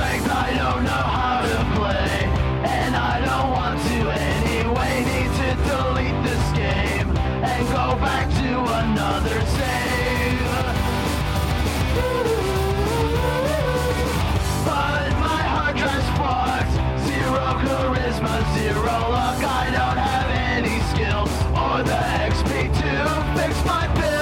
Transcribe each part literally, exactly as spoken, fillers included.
strength I don't know how to play, and I don't want to anyway. Need to delete this game and go back to another save. But my hard drive's fucked. Zero charisma, zero luck. I don't have any skills or the X P to fix my build.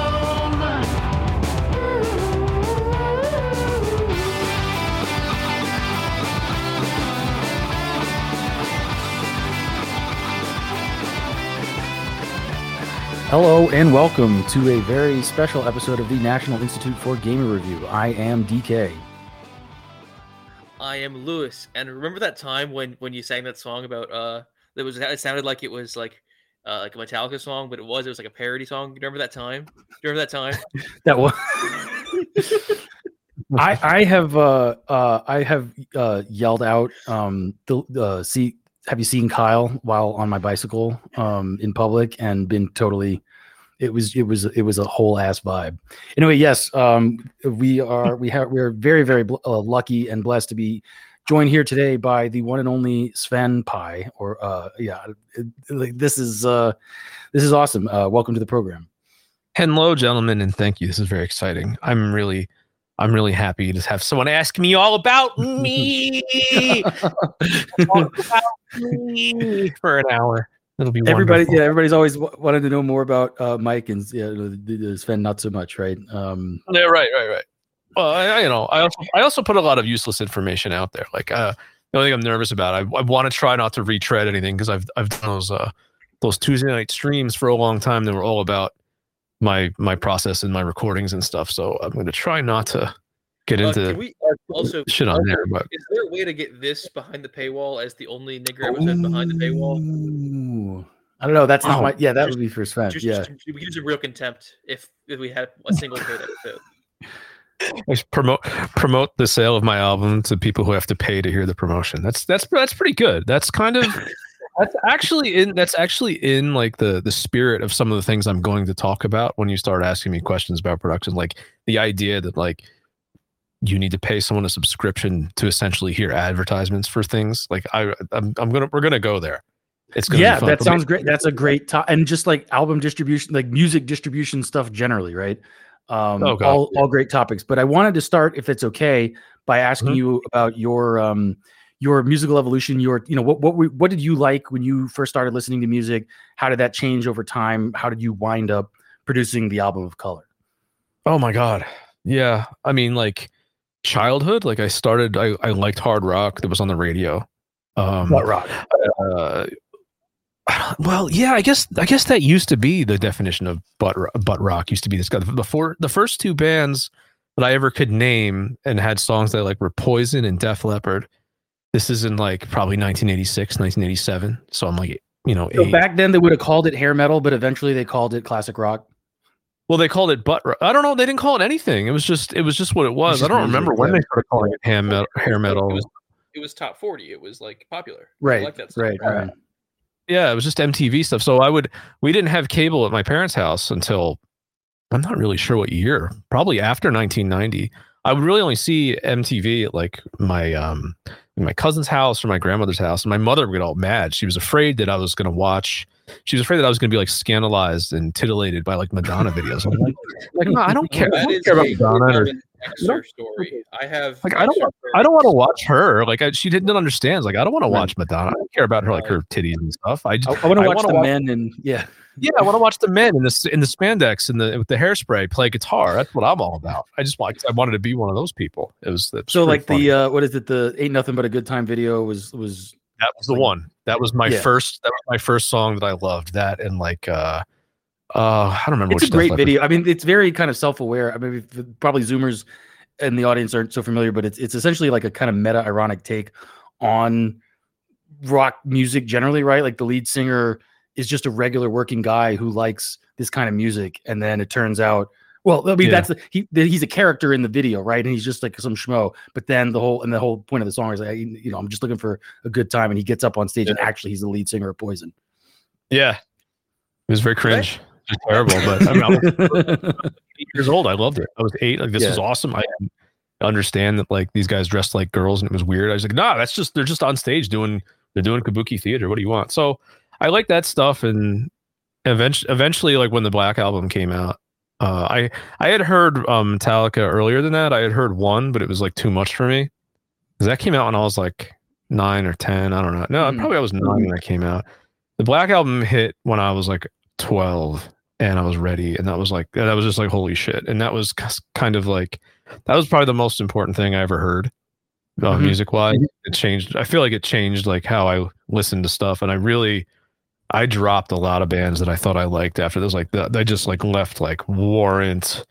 Hello and welcome to a very special episode of the National Institute for Gamer Review. I am D K. I am Lewis. And remember that time when, when you sang that song about uh that was it sounded like it was like uh like a Metallica song, but it was it was like a parody song. You remember that time? Do you remember that time? That was I I have uh uh I have uh yelled out um the uh see have you seen Kyle while on my bicycle um in public and been totally it was it was it was a whole ass vibe. Anyway, yes, um we are we have we are very very uh, lucky and blessed to be joined here today by the one and only Sven Pye, or uh yeah it, like this is uh this is awesome. Uh welcome to the program. Hello, gentlemen, and thank you. This is very exciting. I'm really I'm really happy to have someone ask me all about me, all about me for an hour. It'll be everybody. wonderful. Yeah, everybody's always w- wanted to know more about uh, Mike and yeah, the, the Sven. Not so much, right? Um, yeah, right, right, right. Well, I, you know, I also I also put a lot of useless information out there. Like, uh, the only thing I'm nervous about, I, I want to try not to retread anything because I've I've done those uh those Tuesday night streams for a long time. They were all about my my process and my recordings and stuff. So I'm going to try not to get Uh, into can we uh, also shit on also, there. But is there a way to get this behind the paywall as the only nigger episode behind the paywall? Ooh. I don't know. That's not Oh. my. Yeah, that would be for Sven. Just, Yeah. just, we could use a real contempt if, if we had a single paid episode. I should promote promote the sale of my album to people who have to pay to hear the promotion. That's that's that's pretty good. That's kind of that's actually in that's actually in like the the spirit of some of the things I'm going to talk about when you start asking me questions about production. Like the idea that like you need to pay someone a subscription to essentially hear advertisements for things. Like I I'm, I'm gonna we're gonna go there. It's gonna Yeah, be fun. that sounds great. That's a great top, and just like album distribution, like music distribution stuff generally, right? Um, Oh, God. all all great topics. But I wanted to start, if it's okay, by asking Mhm. you about your um your musical evolution. Your you know what what we, what did you like when you first started listening to music? How did that change over time? How did you wind up producing the album of color? Oh my God. Yeah. I mean, like childhood, like I started, I, I liked hard rock that was on the radio. Um, What rock? uh, well, yeah, I guess, I guess that used to be the definition of butt, ro- butt rock used to be this guy. The, four, the first two bands that I ever could name and had songs that like were Poison and Def Leppard. This is in like probably nineteen eighty-six, nineteen eighty-seven. So I'm like, you know, So eight. back then they would have called it hair metal, but eventually they called it classic rock. Well, they called it butt. ro- I don't know. They didn't call it anything. It was just. It was just what it was. just I don't music, remember when yeah. they started calling it ham metal, hair metal. It was, it was top forty. It was like popular. I Right, like that stuff. right, right. Yeah, it was just M T V stuff. So I would. We didn't have cable at my parents' house until I'm not really sure what year. Probably after nineteen ninety. I would really only see M T V at like my um my cousin's house or my grandmother's house, and my mother would get all mad. She was afraid that I was going to watch. She was afraid that I was going to be like scandalized and titillated by like Madonna videos. I'm like, like no, I don't care. I That don't is care about a Madonna. Or, an extra story. I have like I don't want, I don't want to watch her. Like I, she didn't understand. Like I don't want to watch Madonna. I don't care about her like her titties and stuff. I just I, I want to watch wanna the watch- men and yeah. Yeah, I want to watch the men in the in the spandex and the with the hairspray play guitar. That's what I'm all about. I just like I wanted to be one of those people. It was, it was So pretty like funny. the uh, what is it? The Ain't Nothing But a Good Time video was was that was the one. That was my Yeah. first. That was my first song that I loved. That and like uh, uh I don't remember. it's which a great Def Leppard- video. I mean, it's very kind of self-aware. I mean, if- probably Zoomers in the audience aren't so familiar, but it's it's essentially like a kind of meta ironic take on rock music generally, right? Like the lead singer is just a regular working guy who likes this kind of music, and then it turns out, well, I mean, Yeah. that's the, he the, he's a character in the video, right? And he's just like some schmo. But then the whole and the whole point of the song is like, you know, I'm just looking for a good time, and he gets up on stage, and actually he's the lead singer of Poison. Yeah, it was very cringe. It was terrible, but I mean, I was eight years old. I loved it. I was eight. Like this Yeah. was awesome. I understand that like these guys dressed like girls and it was weird. I was like, nah, that's just they're just on stage doing they're doing kabuki theater. What do you want? So I like that stuff. And eventually, eventually, like when the Black Album came out, uh, I I had heard um, Metallica earlier than that. I had heard one, but it was like too much for me because that came out when I was like nine or ten. I don't know. No, mm-hmm. probably I was nine when that came out. The Black Album hit when I was like twelve, and I was ready, and that was like that was just like holy shit. And that was kind of like that was probably the most important thing I ever heard, uh, mm-hmm. music wise. It changed. I feel like it changed like how I listened to stuff, and I really. I dropped a lot of bands that I thought I liked after this. Like the, they just like left like Warrant.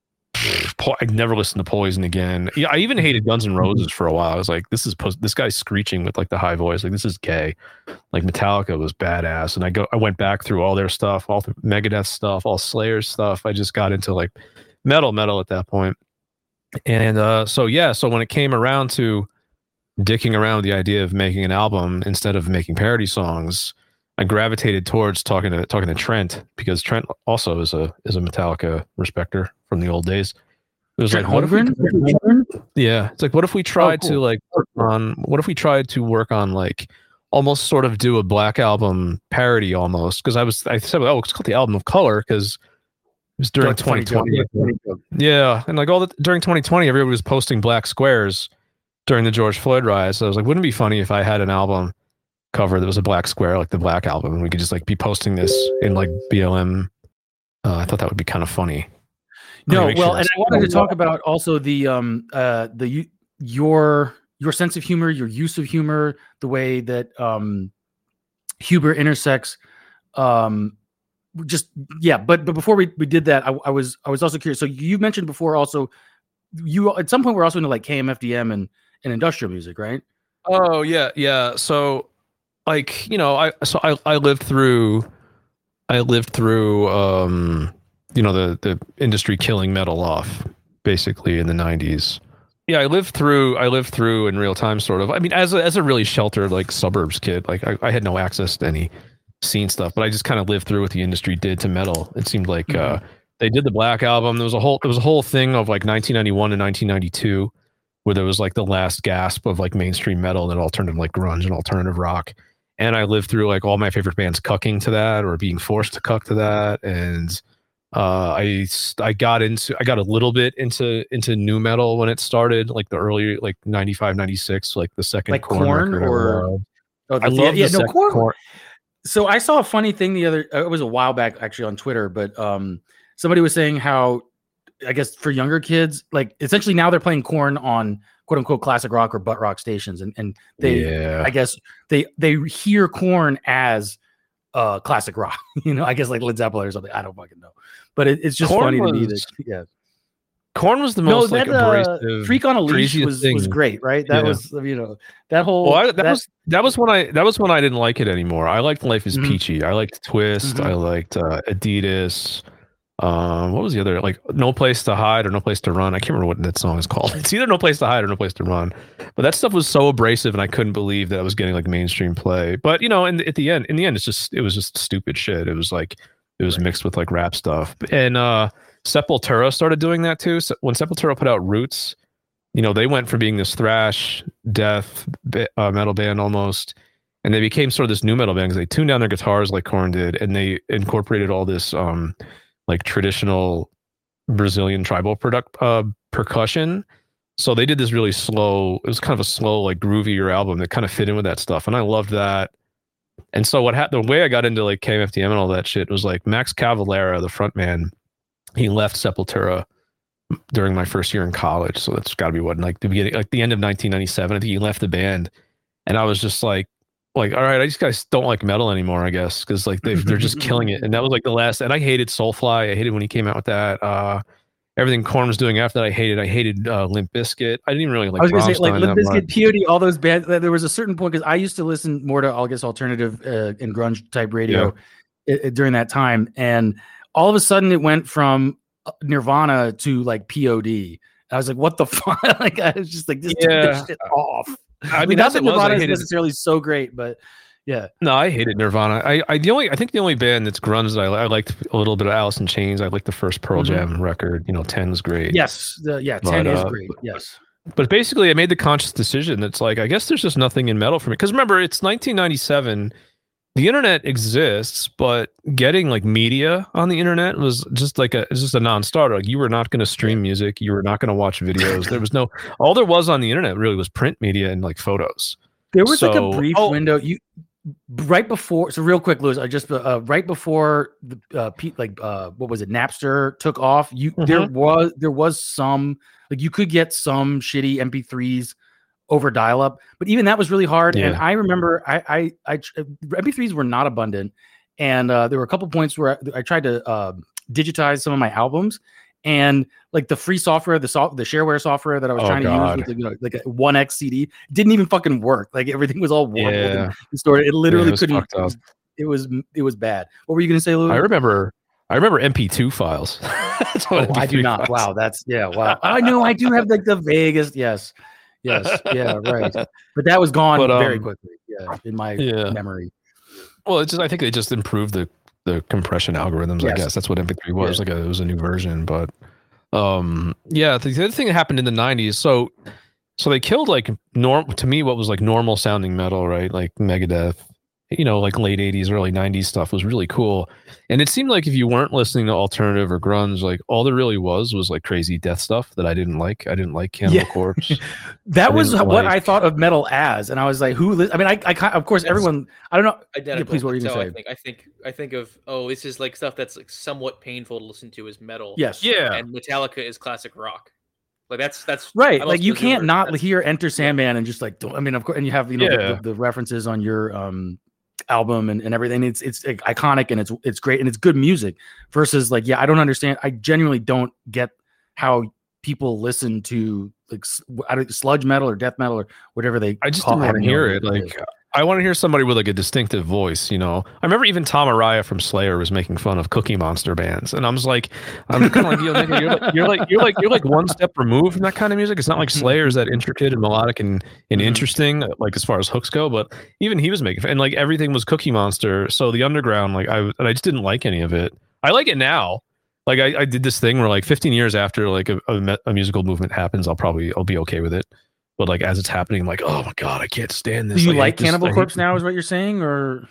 I never listened to Poison again. Yeah, I even hated Guns N' Roses for a while. I was like, this is this guy's screeching with like the high voice. Like this is gay. Like Metallica was badass, and I go I went back through all their stuff, all the Megadeth stuff, all Slayer's stuff. I just got into like metal, metal at that point. And uh, so yeah, so when it came around to dicking around with the idea of making an album instead of making parody songs. I gravitated towards talking to talking to Trent because Trent also is a is a Metallica respecter from the old days. It was Trent like, what if we, yeah, it's like, what if we tried oh, cool. to like work on what if we tried to work on like almost sort of do a Black Album parody almost? Because I was I said, oh, it's called the Album of Color because it was during twenty twenty. Yeah, and like all the during twenty twenty, everybody was posting black squares during the George Floyd riots. So I was like, wouldn't it be funny if I had an album cover that was a black square like the Black Album and we could just like be posting this in like B L M. uh, I thought that would be kind of funny. No, well, sure and I wanted to talk about also the um uh the your your sense of humor, your use of humor, the way that um Huber intersects um just yeah but but before we, we did that I, I was I was also curious. So you mentioned before also you at some point were also into like K M F D M and and industrial music, right? Oh yeah yeah so like, you know, I so I, I lived through I lived through um you know the the industry killing metal off basically in the nineties. Yeah, I lived through I lived through in real time sort of. I mean as a as a really sheltered like suburbs kid, like I, I had no access to any scene stuff, but I just kind of lived through what the industry did to metal. It seemed like mm-hmm. uh they did the Black Album. There was a whole there was a whole thing of like nineteen ninety-one to nineteen ninety-two where there was like the last gasp of like mainstream metal and it all turned into like grunge and alternative rock. And I lived through like all my favorite bands cucking to that or being forced to cuck to that. And uh, I I got into I got a little bit into into new metal when it started, like the early like ninety-five, ninety-six, like the second like Korn or oh, the, I love yeah, the no, Korn. Korn. So I saw a funny thing the other it was a while back actually on Twitter, but um somebody was saying how I guess for younger kids, like essentially now they're playing Korn on quote unquote classic rock or butt rock stations. And, and they, yeah. I guess they, they hear Korn as uh classic rock, you know, I guess like Led Zeppelin or something. I don't fucking know, but it, it's just Korn funny was, to me that, yeah. Korn was the most no, that, like abrasive, uh, Freak on a Leash was, was great, right? That yeah. was, you know, that whole, well, I, that, that was, that was when I, that was when I didn't like it anymore. I liked Life is mm-hmm. Peachy. I liked Twist. Mm-hmm. I liked uh, Adidas. Um, what was the other, like No Place to Hide or No Place to Run? I can't remember what that song is called. It's either No Place to Hide or No Place to Run. But that stuff was so abrasive, and I couldn't believe that I was getting like mainstream play. But you know, in the, at the end, in the end, it's just it was just stupid shit. It was like it was mixed with like rap stuff. And uh, Sepultura started doing that too. So when Sepultura put out Roots, you know, they went from being this thrash, death uh, metal band almost, and they became sort of this new metal band because they tuned down their guitars like Korn did, and they incorporated all this um. like traditional Brazilian tribal product uh, percussion. So they did this really slow, it was kind of a slow, like groovier album that kind of fit in with that stuff. And I loved that. And so what happened, the way I got into like K M F D M and all that shit was like Max Cavalera, the front man, he left Sepultura during my first year in college. So that's gotta be what, like the beginning, like the end of nineteen ninety-seven, I think he left the band. And I was just like, like, all right, I just guys don't like metal anymore, I guess, because like they they're just killing it. And that was like the last. And I hated Soulfly. I hated when he came out with that. Uh, everything Korn was doing after that, I hated. I hated uh, Limp Bizkit. I didn't even really like. I was gonna say like Limp Bizkit, P O D, all those bands. There was a certain point because I used to listen more to, I guess, alternative uh, and grunge type radio yeah. I- during that time, and all of a sudden it went from Nirvana to like P O D. I was like, what the fuck? Like I was just like, this, yeah. this shit off. I mean, mean not that Nirvana is necessarily so great, but yeah. No, I hated Nirvana. I, I the only I think the only band that's grunge that I, I liked a little bit of Alice in Chains. I liked the first Pearl mm-hmm. Jam record. You know, ten is great. Yes, the, yeah, ten but, is uh, great. Yes. but basically, I made the conscious decision that's like, I guess there's just nothing in metal for me. Because remember, it's nineteen ninety-seven. The internet exists, but getting like media on the internet was just like a it's just a non-starter. Like you were not going to stream music, you were not going to watch videos. There was no all there was on the internet really was print media and like photos. There was so, like a brief oh, window. You right before. So real quick, Louis, I just uh, right before the uh, Pete, like uh, what was it? Napster took off. You mm-hmm. there was there was some like you could get some shitty M P threes over dial up, but even that was really hard. Yeah. And I remember I, I, I, M P threes were not abundant. And uh, there were a couple points where I, I tried to uh, digitize some of my albums, and like the free software, the soft, the shareware software that I was oh, trying God. to use with, you know, like a one X C D didn't even fucking work. Like everything was all warped yeah. and stored. It literally yeah, it couldn't, it was, it was, it was bad. What were you going to say, Louis? I remember, I remember M P two files. That's what oh, I do not. Files. Wow. That's yeah. Wow. I know I do have like the vaguest. Yes. Yes, yeah, right. But that was gone but, um, very quickly. Yeah, in my yeah. memory. Well, it's just I think they just improved the the compression algorithms. Yes. I guess that's what M P three was. Yeah. Like a, it was a new version, but um, yeah. The, the other thing that happened in the nineties, so so they killed like norm to me what was like normal sounding metal, right? Like Megadeth, you know, like late eighties, early nineties stuff was really cool. And it seemed like if you weren't listening to alternative or grunge, like all there really was was like crazy death stuff that I didn't like. I didn't like Cannibal yeah. Corpse. that I was what like... I thought of metal as, and I was like, who? Li- I mean, I, I, of course, everyone. I don't know. Yeah, please, what were you gonna so say? I think, I think, I think of oh, this is like stuff that's like somewhat painful to listen to as metal. Yes, yeah. And Metallica is classic rock. Like that's that's right. Like you can't not that's, hear Enter Sandman and just like don't. I mean, of course, and you have you know yeah. the, the, the references on your um. album and, and everything. It's it's like, iconic and it's it's great and it's good music versus like yeah I don't understand I genuinely don't get how people listen to like sludge metal or death metal or whatever they I just didn't want to hear it like I want to hear somebody with like a distinctive voice, you know. I remember even Tom Araya from Slayer was making fun of Cookie Monster bands, and I was like, I'm kind of like, you're like, you're like, you're like, you're like one step removed from that kind of music. It's not like Slayer's that intricate and melodic and and mm-hmm. interesting, like as far as hooks go. But even he was making, and like everything was Cookie Monster. So the underground, like I, and I just didn't like any of it. I like it now. Like I, I did this thing where like fifteen years after like a, a, a musical movement happens, I'll probably I'll be okay with it. But like as it's happening, I'm like, oh my god, I can't stand this. Do you like, like Cannibal Corpse now? Is what you're saying, or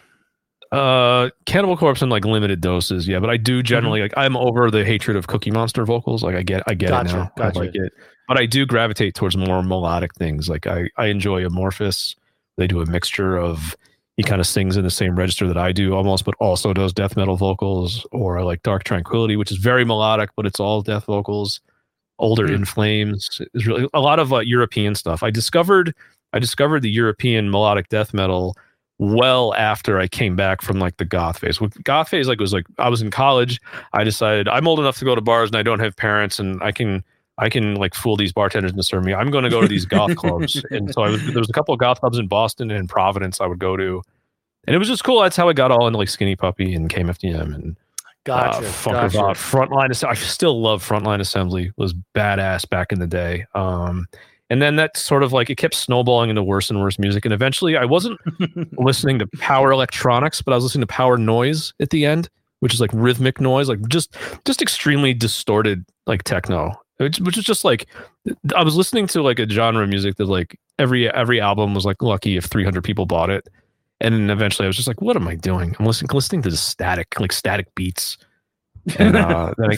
uh, Cannibal Corpse in like limited doses, yeah. But I do generally mm-hmm. like I'm over the hatred of Cookie Monster vocals. Like I get, I get gotcha, it now. Gotcha. I like it, but I do gravitate towards more melodic things. Like I, I enjoy Amorphous. They do a mixture of he kind of sings in the same register that I do almost, but also does death metal vocals. Or I like Dark Tranquility, which is very melodic, but it's all death vocals. Older mm. In Flames is really a lot of uh, European stuff. I discovered I discovered the European melodic death metal well after I came back from like the goth phase. With goth phase, like was like I was in college. I decided I'm old enough to go to bars and I don't have parents and I can I can like fool these bartenders into serve me. I'm going to go to these goth clubs. And so I was there was a couple of goth clubs in Boston and in Providence I would go to, and it was just cool. That's how I got all into like Skinny Puppy and K M F D M and. Gotcha. Uh, gotcha. Frontline. I still love Frontline Assembly. Was badass back in the day. Um, and then that sort of like it kept snowballing into worse and worse music. And eventually, I wasn't listening to power electronics, but I was listening to power noise at the end, which is like rhythmic noise, like just just extremely distorted like techno, which, which is just like I was listening to like a genre of music that like every every album was like lucky if three hundred people bought it. And then eventually I was just like, what am I doing? I'm listening, listening to the static, like static beats. And uh, then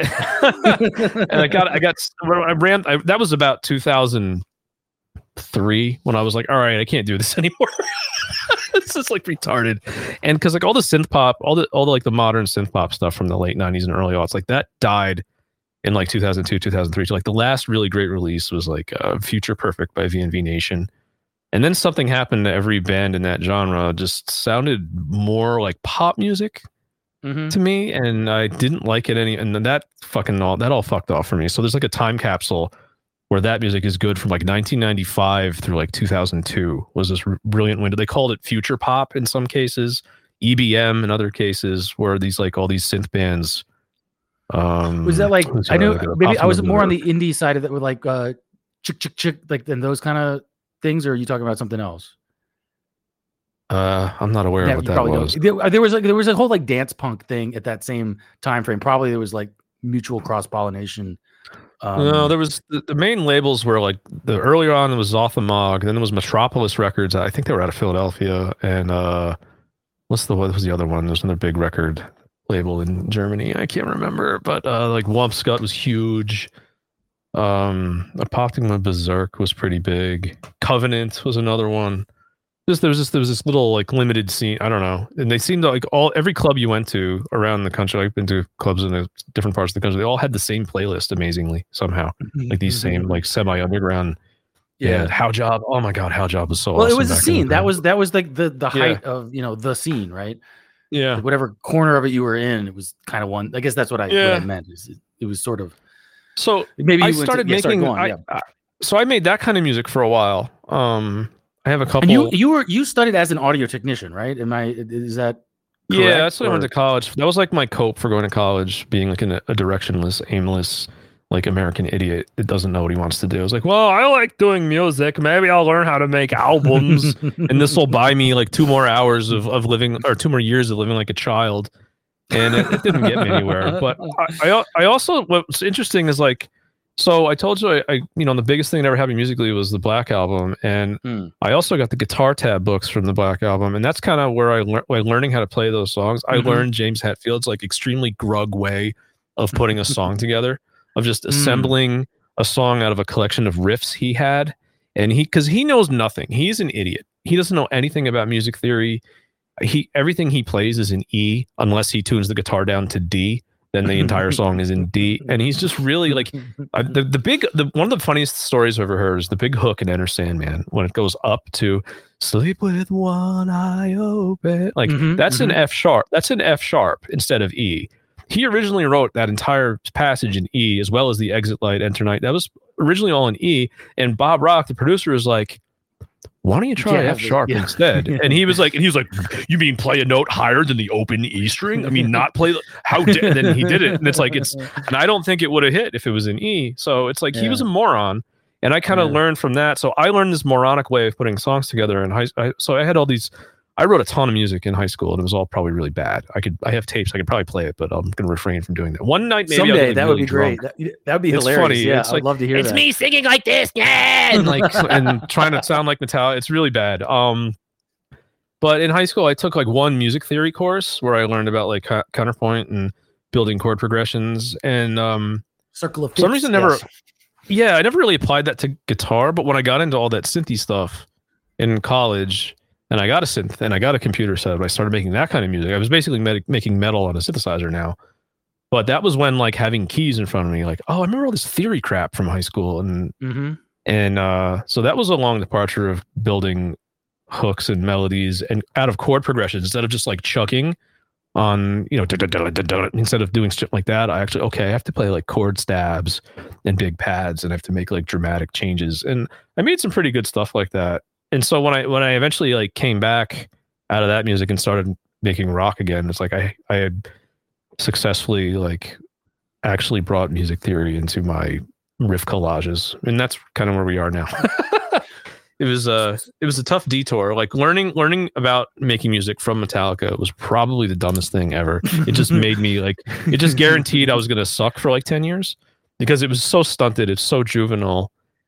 I, and I got, I got, I ran, I, that was about two thousand three when I was like, all right, I can't do this anymore. This is like retarded. And cause like all the synth pop, all the, all the like the modern synth pop stuff from the late nineties and early aughts, like that died in like two thousand two, two thousand three. So like the last really great release was like uh, Future Perfect by V N V Nation. And then something happened to every band in that genre, just sounded more like pop music mm-hmm. to me. And I didn't like it any. And then that fucking all, that all fucked off for me. So there's like a time capsule where that music is good from like nineteen ninety-five through like two thousand two was this r- brilliant window. They called it future pop in some cases, E B M in other cases, where these like all these synth bands. Um, was that like, I know maybe I was more on the indie side of it with like uh, chick, chick, chick, like and those kind of things, or are you talking about something else? Uh, I'm not aware yeah, of what that was. There, there was like there was a whole like dance punk thing at that same time frame. Probably there was like mutual cross pollination Um, no, there was the, the main labels were like the earlier on it was Zothomog, then there was Metropolis Records. I think they were out of Philadelphia, and uh, what's the what was the other one? There's another big record label in Germany. I can't remember, but uh, like Wumpscut was huge. Um, Apoptygma Berserk was pretty big. Covenant was another one. Just there was this there was this little like limited scene. I don't know, and they seemed to like all every club you went to around the country. I've been to clubs in the different parts of the country. They all had the same playlist. Amazingly, somehow, like these same like semi underground. Yeah, Yeah. How Job. Oh my God, How Job was so. Well, awesome it was a back in scene. the That day. was that was like the the Yeah. height of you know the scene, right? yeah. Like whatever corner of it you were in, it was kind of one. I guess that's what I Yeah. what I meant. Is it, it was sort of So maybe you I went to- started yeah, sorry, making. go on, I, yeah. I- so I made that kind of music for a while. Um, I have a couple. And you you were you studied as an audio technician, right? Am I is that Yeah, correct, that's what I went or- to college. That was like my cope for going to college, being like an, a directionless, aimless, like American idiot that doesn't know what he wants to do. I was like, well, I like doing music. Maybe I'll learn how to make albums, and this will buy me like two more hours of, of living, or two more years of living like a child. And it, it didn't get me anywhere. But I, I, I also, what's interesting is like, so I told you, I, I, you know, the biggest thing that ever happened musically was the Black Album, and Hmm. I also got the guitar tab books from the Black Album, and that's kind of where I learned, like, learning how to play those songs. I Mhm. learned James Hetfield's like extremely grug way of putting a song together, of just Mm. assembling a song out of a collection of riffs he had, and he, because he knows nothing, he's an idiot. He doesn't know anything about music theory. He everything he plays is in E, unless he tunes the guitar down to D. Then the entire song is in D, and he's just really like uh, the the big the one of the funniest stories I've ever heard is the big hook in Enter Sandman when it goes up to sleep with one eye open. Like Mhm, that's an mhm. F sharp. That's an F sharp instead of E. He originally wrote that entire passage in E as well as the exit light, enter night. That was originally all in E, and Bob Rock, the producer, was like, why don't you try Yeah, F sharp yeah. instead? And he was like, and he was like, you mean play a note higher than the open E string? I mean, not play. How did? And then he did it, and it's like it's. And I don't think it would have hit if it was in E. So it's like he was a moron, and I kind of Yeah. learned from that. So I learned this moronic way of putting songs together in high. I, so I had all these. I wrote a ton of music in high school, and it was all probably really bad. I could. I have tapes. I could probably play it, but I'm going to refrain from doing that. One night, maybe I'll Someday get, like, that would really be great. drunk. That, that would be It's hilarious. funny. Yeah, It's I'd like, love to hear it's that. me singing like this, yeah, and like and trying to sound like Metallica. It's really bad. Um, but in high school, I took like one music theory course where I learned about like co- counterpoint and building chord progressions, and um, Circle of for some Fifths, reason never. yes. Yeah, I never really applied that to guitar, but when I got into all that synthy stuff in college, and I got a synth and I got a computer set, I started making that kind of music. I was basically med- making metal on a synthesizer now. But that was when like having keys in front of me, like, oh, I remember all this theory crap from high school, and Mhm. and uh, so that was a long departure of building hooks and melodies and out of chord progressions instead of just like chucking on, you know, da- da- da- da- da- instead of doing shit like that. I actually, okay, I have to play like chord stabs and big pads, and I have to make like dramatic changes. And I made some pretty good stuff like that. And so when I when I eventually like came back out of that music and started making rock again, it's like I I had successfully like actually brought music theory into my riff collages, and that's kind of where we are now. It was uh it was a tough detour. Like learning learning about making music from Metallica was probably the dumbest thing ever. It just made me like it just guaranteed I was gonna suck for like ten years because it was so stunted. It's so juvenile.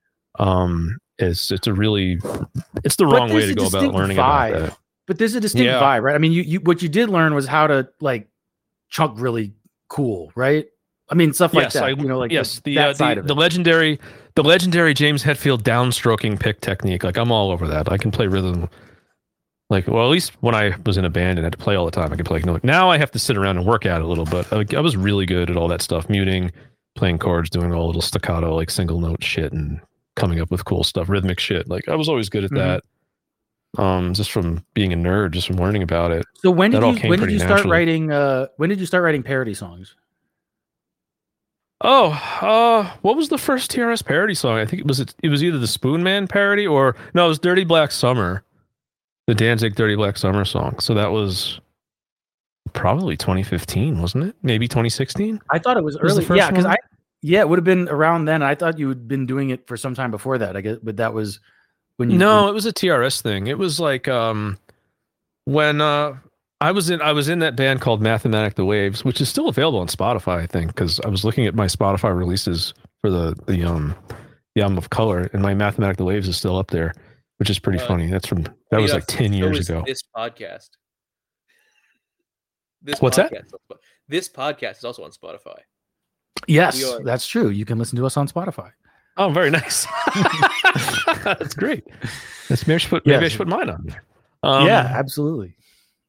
Um, it's it's a really it's the But wrong way there's to a go about distinct learning vibe. about that. But there's a distinct Yeah. vibe, right? I mean, you, you what you did learn was how to like chunk really cool, right? I mean, stuff like Yes, that. I- you know, like yes, the that uh, side the, of the it. legendary the legendary James Hetfield downstroking pick technique. Like I'm all over that. I can play rhythm. Like, well, at least when I was in a band and had to play all the time, I could play. Like, now I have to sit around and work at it a little, but I, I was really good at all that stuff, muting, playing chords, doing all little staccato, like single note shit, and coming up with cool stuff, rhythmic shit. Like I was always good at Mhm. that. Um, just from being a nerd, just from learning about it. So when that did all you came when did pretty you start naturally. writing? Uh, when did you start writing parody songs? Oh, uh, what was the first T R S parody song? I think it was it, it was either the Spoon Man parody or no, it was Dirty Black Summer, the Danzig Dirty Black Summer song. So that was probably twenty fifteen, wasn't it? Maybe twenty sixteen. I thought it was Was the early. first Yeah, because one? I yeah, it would have been around then. I thought you had been doing it for some time before that. I guess, but that was when you No, it was a T R S thing. It was like um, when uh, I was in I was in that band called Mathematic the Waves, which is still available on Spotify, I think, because I was looking at my Spotify releases for the the um the album of Color, and my Mathematical Waves is still up there, which is pretty Uh, funny. That's from that You was know, like ten so years is ago. This podcast. This What's that? podcast, that? This podcast is also on Spotify. Yes, We are- that's true. You can listen to us on Spotify. Oh, very nice. That's great. That's, maybe I should put maybe I Yes. should put mine on there. Um, yeah, absolutely.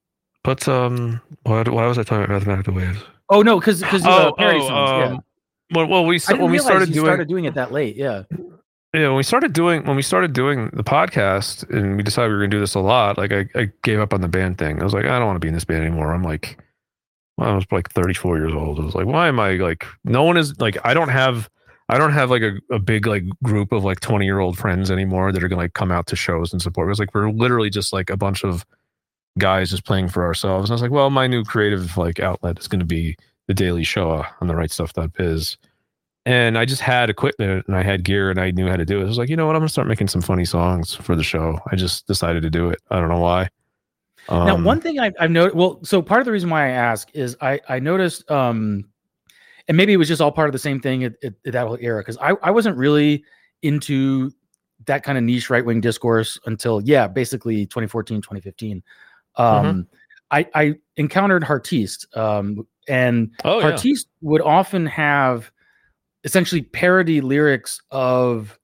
But um, why, why was I talking about Mathematical Waves? Oh no, because because uh, Oh, parody oh, songs. um, yeah. Well, well, we I sta- didn't when we realize started you doing started doing it that late. Yeah. yeah, when we started doing when we started doing the podcast, and we decided we were going to do this a lot. Like I, I gave up on the band thing. I was like, I don't want to be in this band anymore. I'm like, well, I was like thirty-four years old. I was like, why am I like? No one is like. I don't have. I don't have like a, a big like group of like twenty year old friends anymore that are gonna like come out to shows and support. It was like we're literally just like a bunch of guys just playing for ourselves. And I was like, well, my new creative like outlet is gonna be the Daily Show on the right stuff dot biz. And I just had equipment and I had gear and I knew how to do it. I was like, you know what? I'm gonna start making some funny songs for the show. I just decided to do it. I don't know why. Um, Now, one thing I've, I've noticed. Well, so part of the reason why I ask is I I noticed, um, and maybe it was just all part of the same thing at, at, at that whole era, because I I wasn't really into that kind of niche right wing discourse until yeah, basically twenty fourteen, twenty fifteen. Um, Mm-hmm. I I encountered Heartiste, um, and oh yeah. Heartiste would often have essentially parody lyrics of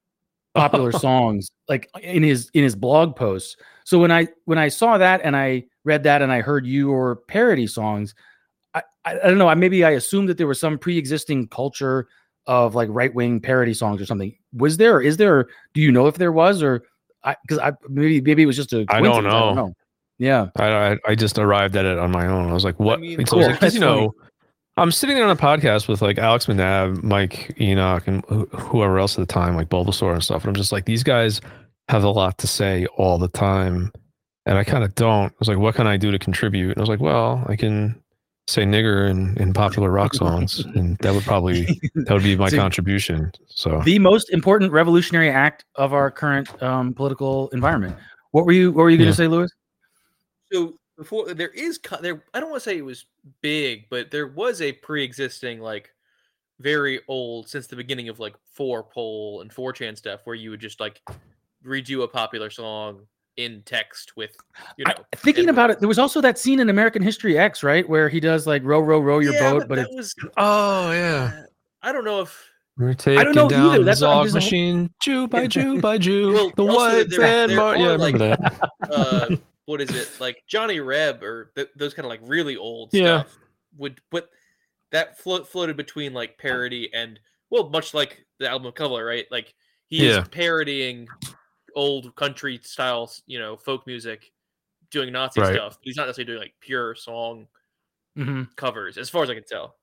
popular songs like in his in his blog posts. So when I when I saw that and I read that and I heard your parody songs, I, I, I don't know, I maybe I assumed that there was some pre-existing culture of like right-wing parody songs or something. Was there, or is there, or do you know if there was, or I because I maybe maybe it was just a I don't coincidence, I don't know. know. Yeah. I, I I just arrived at it on my own. I was like, what? mean, And so cool. I was like, 'cause, That's you know, I'm sitting there on a podcast with like Alex Manab, Mike Enoch, and wh- whoever else at the time, like Bulbasaur and stuff. And I'm just like, these guys have a lot to say all the time. And I kind of don't. I was like, what can I do to contribute? And I was like, well, I can say nigger in, in popular rock songs. And that would probably, that would be my So- contribution. So The most important revolutionary act of our current um, political environment. What were you what were you going to Yeah. say, Louis? So before there is co- there, I don't want to say it was big, but there was a pre-existing like very old since the beginning of like four poll and four chan stuff where you would just like read you a popular song in text with you know I- thinking and- about it, there was also that scene in American History X, right, where he does like row, row, row your Yeah, boat, but but that it's was oh yeah. uh, I don't know if We're taking know down either. the That's what I'm Zog just- machine, Jew by Jew by Jew, Well, the also white there- van there bar. are, Yeah, I remember like, that. uh what is it like Johnny Reb or th- those kind of like really old Yeah. stuff would but that float floated between like parody and well much like the album of Color, right? Like he Yeah. is parodying old country style, you know, folk music, doing Nazi Right. stuff. He's not necessarily doing like pure song Mhm. covers, as far as I can tell.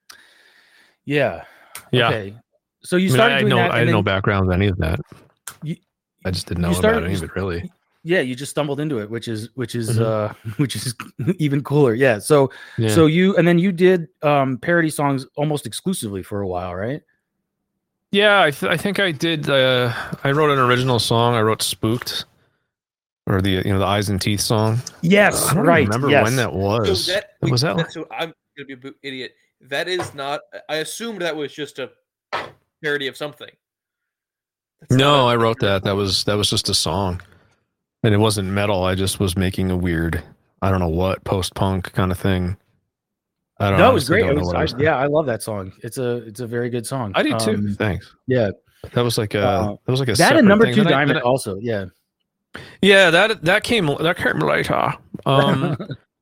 yeah. Yeah. Okay. So you I, mean, started I had doing no, that. I had and no then- background with any of that. You- I just didn't you know started- about any of you- it really. Yeah, you just stumbled into it, which is which is Mhm. uh which is even cooler. Yeah. So Yeah. so you and then you did um parody songs almost exclusively for a while, right? yeah, I, th- I think I did. Uh, I wrote an original song. I wrote "Spooked," or the you know the Eyes and Teeth song. Yes, I don't right. remember yes. when that was. So that was that? that- so I'm gonna be a bo- idiot. That is not. I assumed that was just a parody of something. That's No, not a- I wrote that. That was that was just a song, and it wasn't metal. I just was making a weird, I don't know what, post punk kind of thing. I don't. No, it was honestly great. don't It know was, what I I, was yeah, I love that song. It's a it's a very good song. I do too. Um, Thanks. yeah. That was like a Uh, that was like a That separate and number thing. two Then I- diamond then I- also. Yeah. Yeah, that that came that came later. Um,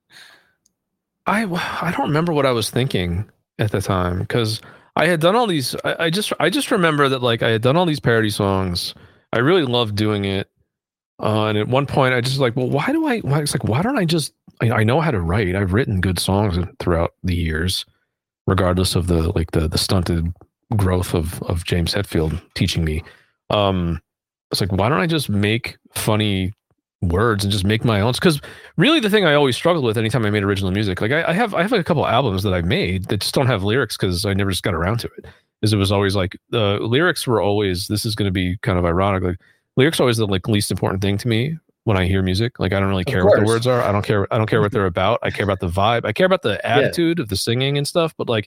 I I don't remember what I was thinking at the time because I had done all these. I, I just I just remember that like I had done all these parody songs. I really loved doing it. Uh, and at one point, I just like, well, why do I? Why, it's like, why don't I just? I, I know how to write. I've written good songs throughout the years, regardless of the like the the stunted growth of of James Hetfield teaching me. Um, it's like, why don't I just make funny words and just make my own? Because really, the thing I always struggled with anytime I made original music, like I, I have I have a couple albums that I made that just don't have lyrics because I never just got around to it. Is it was always like the lyrics were always. This is going to be kind of ironic. Like lyrics are always the like least important thing to me when I hear music. Like I don't really care what the course. words are. I don't care. I don't care what they're about. I care about the vibe. I care about the attitude of the singing and stuff. But like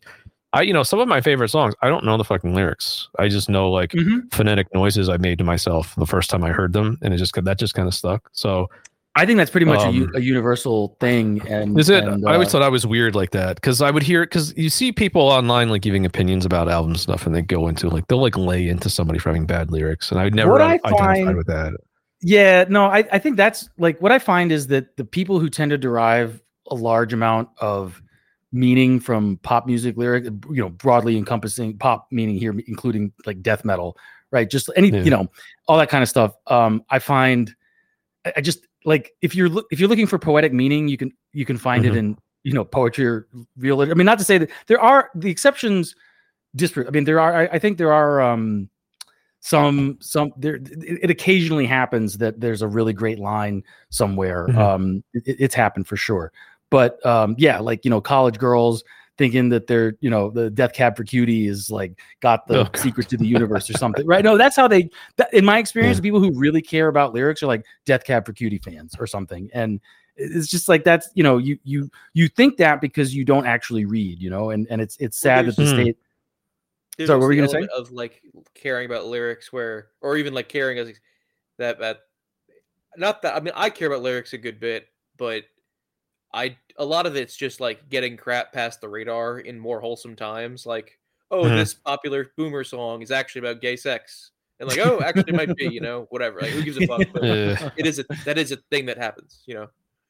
I, you know, some of my favorite songs, I don't know the fucking lyrics. I just know like Mhm. phonetic noises I made to myself the first time I heard them, and it just that just kind of stuck. So I think that's pretty much a, Um, u- a universal thing. And is it? and, I always uh, thought I was weird like that because I would hear because you see people online like giving opinions about album stuff, and they go into like they'll like lay into somebody for having bad lyrics, and I would never What I identified find- with that. Yeah, no, I, I think that's like what I find is that the people who tend to derive a large amount of meaning from pop music lyric, you know, broadly encompassing pop meaning here, including like death metal, right? Just any, Yeah. you know, all that kind of stuff. Um, I find, I I just like if you're look if you're looking for poetic meaning, you can you can find Mhm. it in you know poetry or real. lit- I mean, not to say that there are the exceptions. Disparate. I mean, there are. I, I think there are. Um, some some there it, it occasionally happens that there's a really great line somewhere. Mhm. um it, it's happened for sure, but um yeah, like you know college girls thinking that they're you know the Death Cab for Cutie is like got the Oh, God. secret to the universe or something, right? No, that's how they that, in my experience, Yeah. people who really care about lyrics are like Death Cab for Cutie fans or something. And it's just like that's you know you you you think that because you don't actually read, you know and and it's it's sad that the there's- state There's Sorry, what also were you the gonna say? element of like caring about lyrics, where, or even like caring as that that not that I mean I care about lyrics a good bit, but I a lot of it's just like getting crap past the radar in more wholesome times. Like, oh, Mhm. this popular boomer song is actually about gay sex, and like, oh, actually, it might be, you know, whatever. Like, who gives a fuck? But Yeah. it is a that is a thing that happens, you know.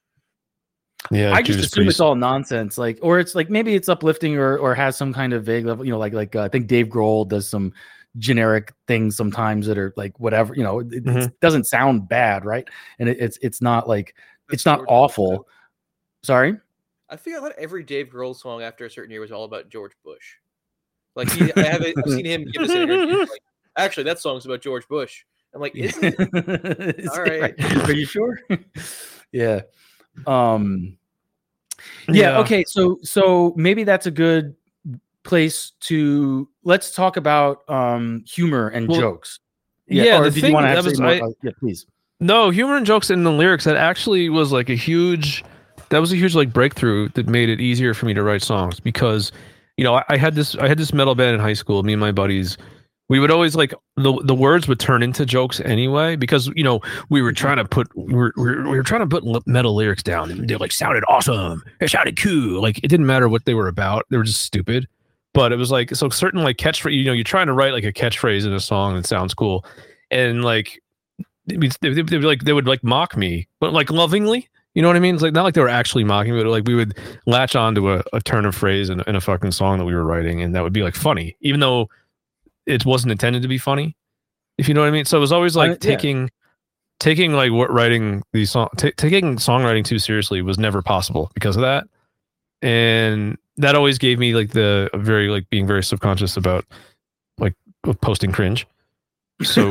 Yeah, I just Judas assume Priest. it's all nonsense, like, or it's like maybe it's uplifting or or has some kind of vague level, you know, like like uh, I think Dave Grohl does some generic things sometimes that are like whatever, you know, it, it Mhm. doesn't sound bad, right? And it, it's it's not like it's That's not George Bush, awful. though. Sorry. I feel like every Dave Grohl song after a certain year was all about George Bush. Like he, I have I've seen him give this interview. Like, actually, that song's about George Bush. I'm like, is it? Is All it right. Are you sure? Yeah. Um yeah, okay. So so maybe that's a good place to let's talk about um humor and Well, jokes. yeah, or the did you thing want to that have was- say more? I- Uh, yeah, please. No, humor and jokes in the lyrics, that actually was like a huge that was a huge like breakthrough that made it easier for me to write songs because you know I, I had this I had this metal band in high school. Me and my buddies, we would always like the the words would turn into jokes anyway because you know we were trying to put we were, we were, we were trying to put li- metal lyrics down and they like sounded awesome, it sounded cool, like it didn't matter what they were about, they were just stupid. But it was like so certain like catchphrase, you know, you're trying to write like a catchphrase in a song that sounds cool, and like I mean, they, they, they would like they would like mock me, but like lovingly. You know what I mean? It's like not like they were actually mocking me, but like we would latch onto a, a turn of phrase in, in a fucking song that we were writing, and that would be like funny, even though it wasn't intended to be funny. If you know what I mean. So it was always like Uh, yeah. taking taking like what writing these song t- taking songwriting too seriously was never possible because of that, and that always gave me like the very like being very subconscious about like posting cringe. So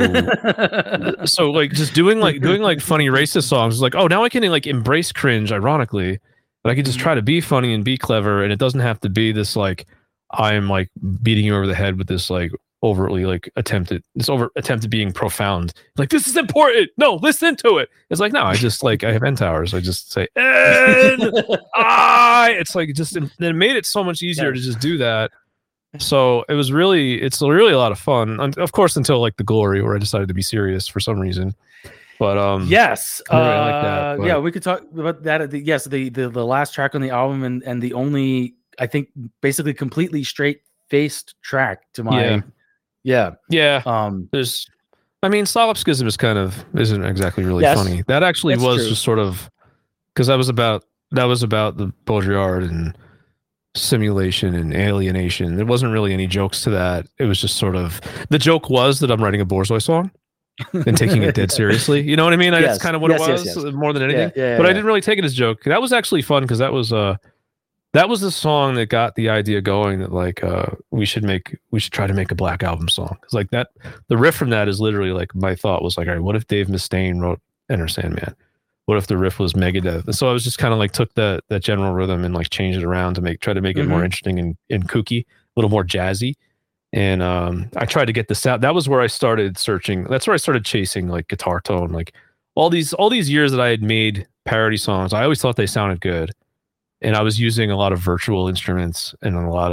so like just doing like doing like funny racist songs is like, oh, now I can like embrace cringe ironically, but I can just try to be funny and be clever, and it doesn't have to be this like I'm like beating you over the head with this like overtly like attempted this over attempted being profound, like this is important, no, listen to it. It's like, no, I just like I have end towers, I just say and I it's like just then it made it so much easier to just do that. So it was really, it's really a lot of fun. And of course, until like the Glory, where I decided to be serious for some reason. But um, yes, I really like that, uh, but- yeah, we could talk about that. At the, yes, the, the the last track on the album, and and the only I think basically completely straight faced track to my Yeah. yeah. yeah, Um, there's, I mean, Solipsism is kind of isn't exactly really Yes, funny. That actually that's was true. just sort of because that was about that was about the Baudrillard and simulation and alienation. There wasn't really any jokes to that. It was just sort of the joke was that I'm writing a Borzoi song and taking it dead seriously. You know what I mean? Yes, That's kind of what yes, it yes, was yes. more than yeah, anything. yeah, but yeah. I didn't really take it as a joke. That was actually fun because that was uh that was the song that got the idea going that like uh we should make we should try to make a Black Album song. Because like that the riff from that is literally like my thought was like, all right, what if Dave Mustaine wrote Enter Sandman? What if the riff was Megadeth? And so I was just kind of like took that that general rhythm and like changed it around to make try to make it more Mhm. interesting and, and kooky, a little more jazzy. And um I tried to get the sound. That was where I started searching. That's where I started chasing like guitar tone. Like all these all these years that I had made parody songs, I always thought they sounded good. And I was using a lot of virtual instruments and a lot of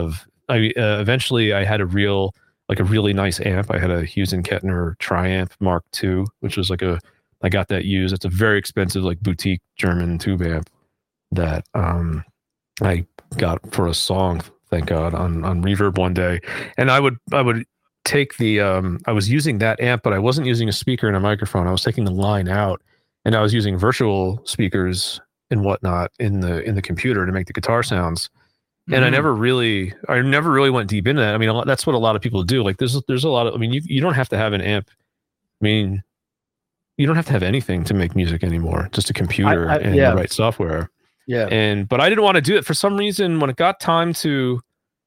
I uh, eventually I had a real like a really nice amp. I had a Hughes and Kettner Triamp Mark two, which was like a I got that used. It's a very expensive like boutique German tube amp that um I got for a song, thank God, on on Reverb one day. And I would I would take the um I was using that amp, but I wasn't using a speaker and a microphone. I was taking the line out, and I was using virtual speakers and whatnot in the in the computer to make the guitar sounds. And mm. I never really I never really went deep into that. I mean, a lot, that's what a lot of people do. Like there's there's a lot of I mean, you you don't have to have an amp. I mean, you don't have to have anything to make music anymore. Just a computer I, I, and yeah. the right software. Yeah. And but I didn't want to do it for some reason. When it got time to,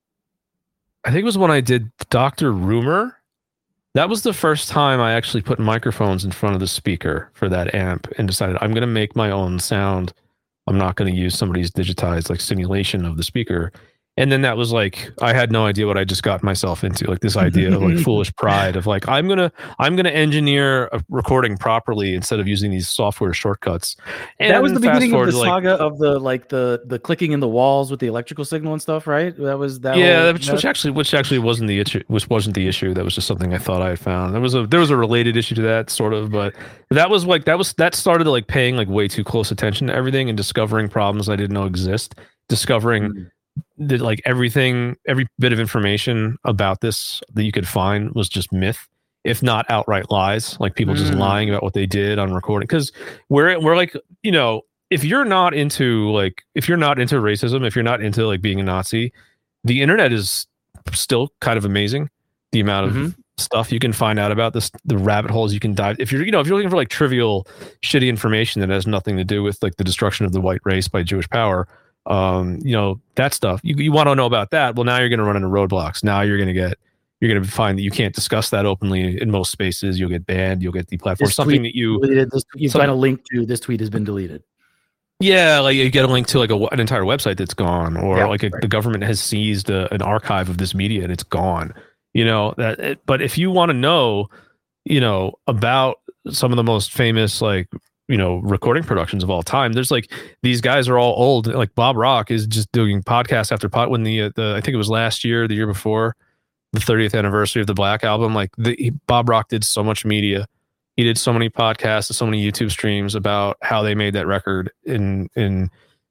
I think it was when I did Doctor Rumor. That was the first time I actually put microphones in front of the speaker for that amp and decided I'm going to make my own sound. I'm not going to use somebody's digitized like simulation of the speaker. And then that was like, I had no idea what I just got myself into. Like this idea of like foolish pride of like, I'm going to, I'm going to engineer a recording properly instead of using these software shortcuts. And that was the beginning of the like, saga of the, like the, the clicking in the walls with the electrical signal and stuff, right? That was that. Yeah. whole, which, that... which actually, which actually wasn't the issue, which wasn't the issue. That was just something I thought I had found. There was a, there was a related issue to that sort of, but that was like, that was, that started like paying like way too close attention to everything and discovering problems I didn't know exist, discovering mm-hmm. that like everything, every bit of information about this that you could find was just myth, if not outright lies, like people mm. just lying about what they did on recording. Because we're we're like, you know, if you're not into like if you're not into racism, if you're not into like being a Nazi, the internet is still kind of amazing. The amount of mm-hmm. stuff you can find out about this, the rabbit holes you can dive. If you're, you know, if you're looking for like trivial, shitty information that has nothing to do with like the destruction of the white race by Jewish power. Um, you know, that stuff you, you want to know about that. Well, now you're going to run into roadblocks. Now you're going to get, you're going to find that you can't discuss that openly in most spaces. You'll get banned. You'll get deplatformed. This something that you, this, you've got a link to this tweet has been deleted. Yeah. Like you get a link to like a, an entire website that's gone, or yeah, like a, right. the government has seized a, an archive of this media and it's gone, you know, that, it, but if you want to know, you know, about some of the most famous, like, you know, recording productions of all time. There's like, these guys are all old. Like Bob Rock is just doing podcast after pod when the, uh, the, I think it was last year, the year before the thirtieth anniversary of the Black Album. Like the he, Bob Rock did so much media. He did so many podcasts, so many YouTube streams about how they made that record in, in,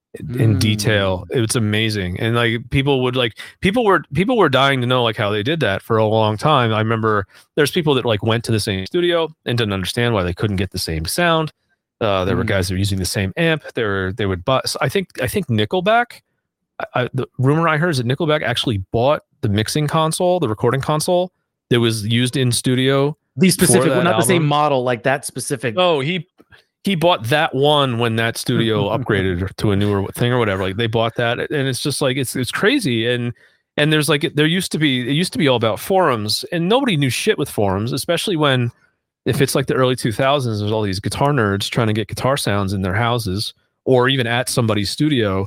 in mm. detail. It's amazing. And like people would like, people were, people were dying to know like how they did that for a long time. I remember there's people that like went to the same studio and didn't understand why they couldn't get the same sound. Uh, there mm. were guys that were using the same amp. They were they would buy. So I think I think Nickelback. I, I, the rumor I heard is that Nickelback actually bought the mixing console, the recording console that was used in studio. The specific, not album. The same model, like that specific. Oh, he he bought that one when that studio upgraded to a newer thing or whatever. Like they bought that, and it's just like it's it's crazy. And and there's like there used to be it used to be all about forums, and nobody knew shit with forums, especially when. If it's like the early two thousands, there's all these guitar nerds trying to get guitar sounds in their houses or even at somebody's studio.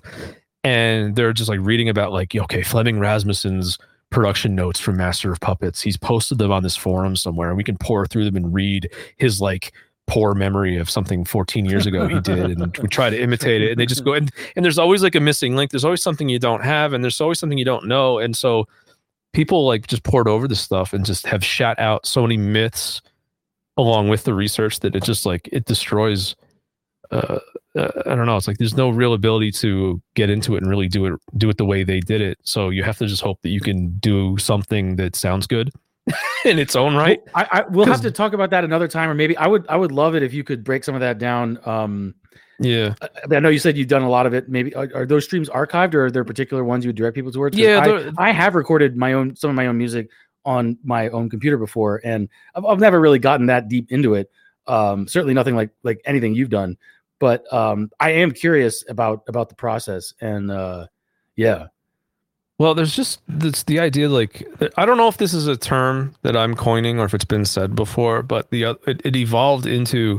And they're just like reading about like, okay, Fleming Rasmussen's production notes from Master of Puppets. He's posted them on this forum somewhere, and we can pour through them and read his like poor memory of something fourteen years ago he did. And we try to imitate it. And they just go, and, and there's always like a missing link. There's always something you don't have. And there's always something you don't know. And so people like just poured over this stuff and just have shot out so many myths along with the research that it just like it destroys uh, uh I don't know, it's like there's no real ability to get into it and really do it do it the way they did it. So you have to just hope that you can do something that sounds good in its own right. I, I we'll have to talk about that another time, or maybe I would I would love it if you could break some of that down. Um yeah, I, I know you said you've done a lot of it. Maybe are, are those streams archived, or are there particular ones you would direct people towards? Yeah, I, I have recorded my own some of my own music on my own computer before, and I've, I've never really gotten that deep into it. Um, certainly nothing like like anything you've done, but um, I am curious about about the process. And uh, yeah, well, there's just it's the idea. Like, I don't know if this is a term that I'm coining or if it's been said before, but the it, it evolved into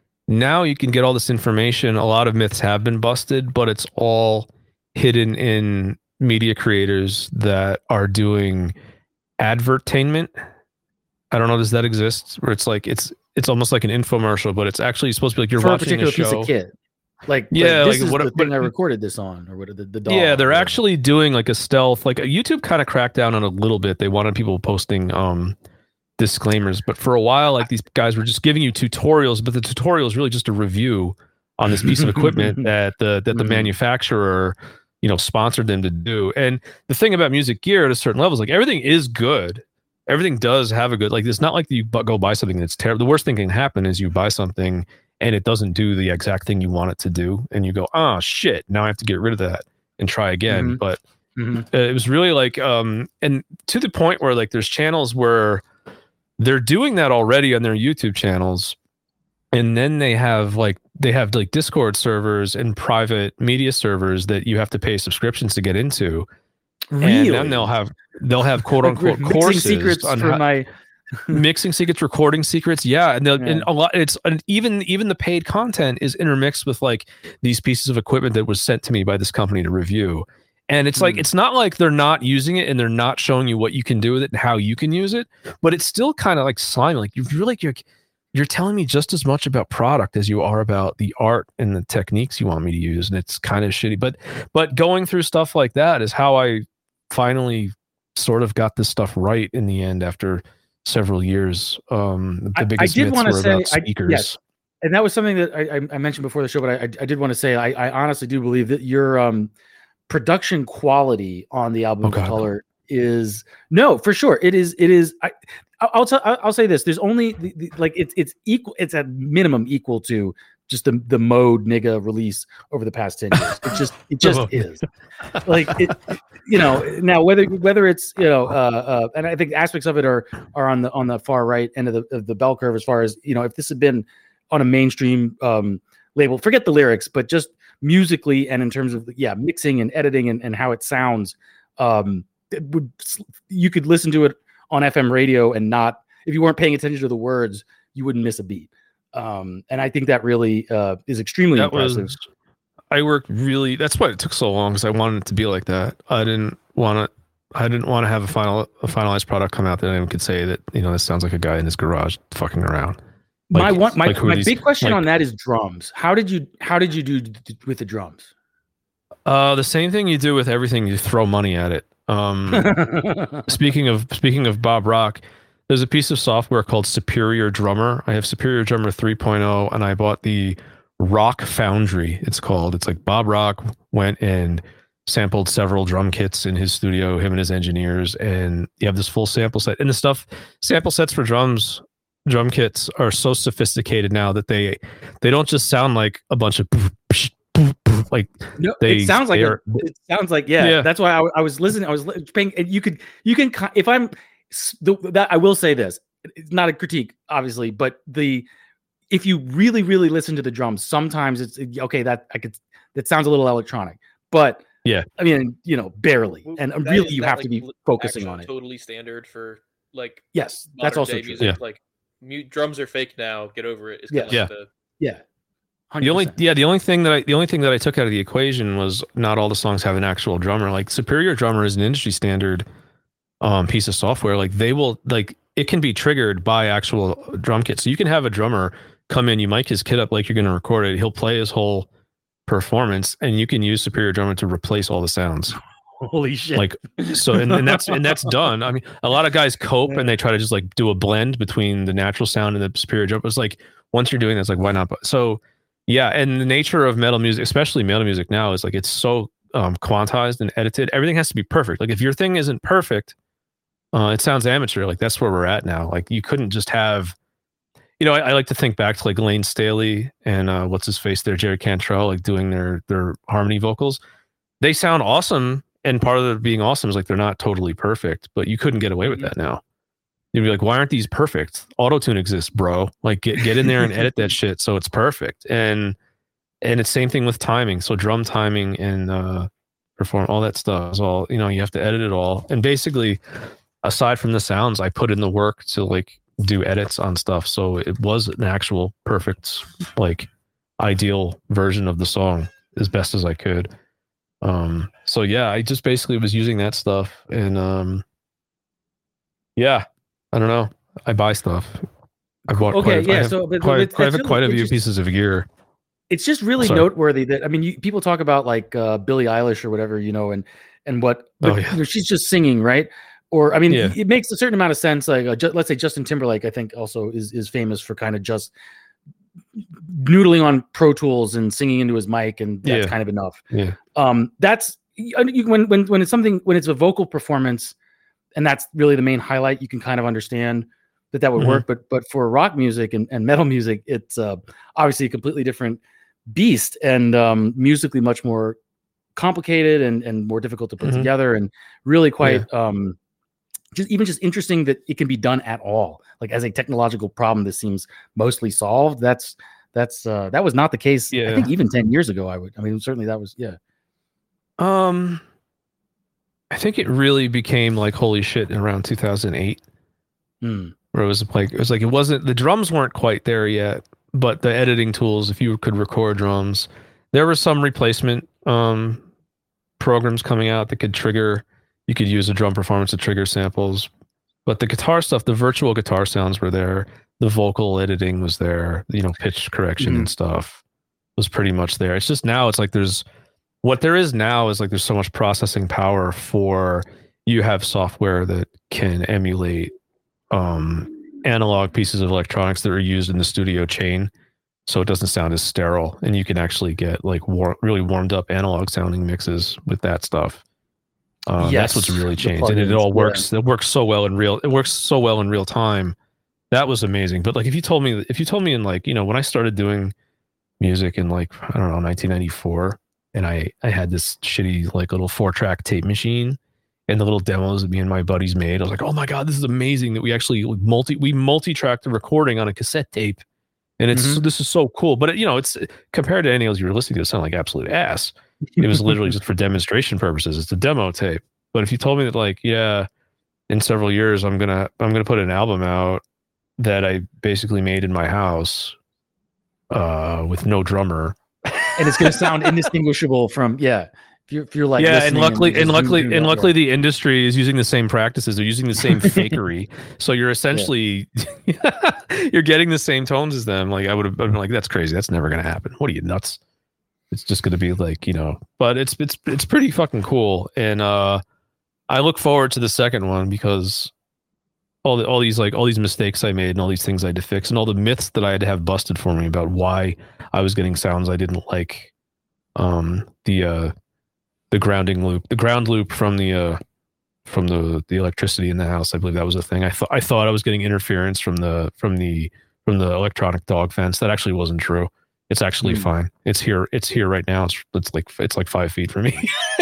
now you can get all this information. A lot of myths have been busted, but it's all hidden in media creators that are doing advertainment. I don't know, does that exist? Where it's like it's it's almost like an infomercial, but it's actually supposed to be like you're for watching a particular a show. Piece of kit. Like, Yeah, like, this like, is what- the but- thing I recorded this on, or what the the dog. Yeah, they're or whatever. actually doing like a stealth. Like YouTube kind of cracked down on it a little bit. They wanted people posting um disclaimers, but for a while, like these guys were just giving you tutorials. But the tutorial is really just a review on this piece of equipment that the that the Mhm. manufacturer, you know, sponsored them to do. And the thing about music gear at a certain level is like everything is good. Everything does have a good, like, it's not like you bu- go buy something that's terrible. The worst thing can happen is you buy something and it doesn't do the exact thing you want it to do, and you go, oh shit, now I have to get rid of that and try again. Mhm. But Mhm. uh, it was really like, um, and to the point where like there's channels where they're doing that already on their YouTube channels, and then they have like they have like Discord servers and private media servers that you have to pay subscriptions to get into. Really? And then they'll have they'll have quote Like, unquote mixing courses secrets on for how, my. mixing secrets, recording secrets, yeah, and they'll Yeah. and a lot. It's and even even the paid content is intermixed with like these pieces of equipment that was sent to me by this company to review. And it's like Hmm. it's not like they're not using it and they're not showing you what you can do with it and how you can use it, but it's still kind of like slimy. Like you're really you're you're telling me just as much about product as you are about the art and the techniques you want me to use, and it's kind of shitty. But but going through stuff like that is how I finally sort of got this stuff right in the end after several years. Um, the I- I biggest did myths wanna were say- about I- speakers. yes. And that was something that I, I I mentioned before the show, but I, I, I did want to say I, I honestly do believe that your um, production quality on the album Oh, of God. Color is no, for sure. It is. It is. I, I'll I'll, tell, I'll say this. There's only the, the, like it's it's equal. It's at minimum equal to just the the mode nigga release over the past ten years. It just it just mode. is. Like it, you know. Now whether whether it's you know, uh, uh, and I think aspects of it are are on the on the far right end of the of the bell curve as far as you know. If this had been on a mainstream um, label, forget the lyrics, but just musically and in terms of yeah mixing and editing and, and how it sounds, um, it would you could listen to it on F M radio and not, if you weren't paying attention to the words, you wouldn't miss a beat. Um, and I think that really uh, is extremely That impressive. was I worked really. That's why it took so long, because I wanted it to be like that. I didn't want to. I didn't want to have a final a finalized product come out that anyone could say that, you know, this sounds like a guy in his garage fucking around. my Like- one my, like who my these- big question like- on that is drums. How did you how did you do d- with the drums? Uh, the same thing you do with everything. You throw money at it. Um, speaking of speaking of Bob Rock, there's a piece of software called Superior Drummer. I have Superior Drummer three point oh, and I bought the Rock Foundry. It's called. It's like Bob Rock went and sampled several drum kits in his studio, him and his engineers, and you have this full sample set. And the stuff, sample sets for drums, drum kits are so sophisticated now that they they don't just sound like a bunch of like No, They- it sounds like they a- are- it sounds like yeah, Yeah. That's why I, I was listening. I was li- paying. And you could you can ki- if I'm s- the, that I will say this. It's not a critique, obviously, but the if you really really listen to the drums, sometimes it's okay. That I could that sounds a little electronic, but Yeah. I mean you know barely, and That really is- you that, have like, to be l- focusing actual on it. Totally standard for like Yes, that's modern also day true. music. Yeah. Like mu- drums are fake now. Get over it. It's Yeah. kind of Yeah. like the, Yeah, The only one hundred percent. yeah, the only thing that I the only thing that I took out of the equation was not all the songs have an actual drummer. Like Superior Drummer is an industry standard um piece of software. Like they will like it can be triggered by actual drum kits. So you can have a drummer come in, you mic his kit up like you're gonna record it, he'll play his whole performance, and you can use Superior Drummer to replace all the sounds. Holy shit! Like so and, and that's and that's done. I mean, a lot of guys cope and they try to just like do a blend between the natural sound and the Superior Drummer. It's like once you're doing that, it's like why not? So yeah, and the nature of metal music, especially metal music now, is like it's so um, quantized and edited. Everything has to be perfect. Like if your thing isn't perfect, uh, it sounds amateur. Like that's where we're at now. Like you couldn't just have, you know, I, I like to think back to like Lane Staley and uh, what's his face there, Jerry Cantrell, like doing their their harmony vocals. They sound awesome, and part of it being awesome is like they're not totally perfect, but you couldn't get away with that now. You'd be like, why aren't these perfect? Auto-tune exists, bro. Like get, get in there and edit that shit so it's perfect. And and it's same thing with timing. So drum timing and uh perform all that stuff is all, you know, you have to edit it all. And basically, aside from the sounds, I put in the work to like do edits on stuff. So it was an actual perfect, like ideal version of the song as best as I could. Um so yeah, I just basically was using that stuff and um yeah. I don't know. I buy stuff. I bought Okay, quite a, I yeah, have so, but- but quite, it's- quite, that's a- quite a really few interesting. pieces of gear. it's just really Sorry. noteworthy that I mean, you, people talk about like uh, Billie Eilish or whatever, you know, and and what, but Oh, yeah. you know, she's just singing, right? Or I mean, Yeah. it makes a certain amount of sense. Like, uh, ju- let's say Justin Timberlake, I think also is is famous for kind of just noodling on Pro Tools and singing into his mic, and that's Yeah. kind of enough. Yeah. Um, that's you, you- when when when it's something when it's a vocal performance, and that's really the main highlight. You can kind of understand that that would Mhm. work, but but for rock music and, and metal music, it's uh, obviously a completely different beast, and um, musically much more complicated and and more difficult to put Mhm. together, and really quite um, just even just interesting that it can be done at all. Like as a technological problem, this seems mostly solved. That's that's uh, that was not the case. I Yeah. think even ten years ago, I would. I mean, certainly that was yeah. Um, I think it really became like holy shit in around two thousand eight, Hmm. where it was like it was like it wasn't the drums weren't quite there yet, but the editing tools, if you could record drums, there were some replacement um programs coming out that could trigger. You could use a drum performance to trigger samples, but the guitar stuff, the virtual guitar sounds were there. The vocal editing was there. You know, pitch correction and stuff was pretty much there. It's just now it's like there's what there is now is like there's so much processing power for you have software that can emulate um, analog pieces of electronics that are used in the studio chain, so it doesn't sound as sterile, and you can actually get like war- really warmed up analog sounding mixes with that stuff. Um, Yes, that's what's really the changed, and it plugins, all yeah. works. It works so well in real. It works so well in real time. That was amazing. But like, if you told me, if you told me in like, you know, when I started doing music in like I don't know nineteen ninety-four, and I I had this shitty like little four track tape machine, and the little demos that me and my buddies made, I was like, oh my god, this is amazing that we actually multi we multi tracked the recording on a cassette tape, and it's Mhm. this is so cool. But it, you know, it's compared to anything else you were listening to, it sounded like absolute ass. It was literally just for demonstration purposes. It's a demo tape. But if you told me that like, yeah, in several years I'm gonna I'm gonna put an album out that I basically made in my house uh, with no drummer, and it's going to sound indistinguishable from yeah. If you're, if you're like yeah, and listening luckily, you and, just luckily, do- do and that, luckily, yeah. the industry is using the same practices. They're using the same fakery, so you're essentially you're getting the same tones as them. Like I would have been like, that's crazy. That's never going to happen. What are you nuts? It's just going to be like, you know. But it's it's it's pretty fucking cool, and uh, I look forward to the second one because all the all these like all these mistakes I made and all these things I had to fix and all the myths that I had to have busted for me about why I was getting sounds I didn't like. Um, the uh. The grounding loop, the ground loop from the uh, from the the electricity in the house. I believe that was a thing. I thought I thought I was getting interference from the from the from the electronic dog fence. That actually wasn't true. It's actually Hmm. fine. It's here. It's here right now. It's it's like it's like five feet from me.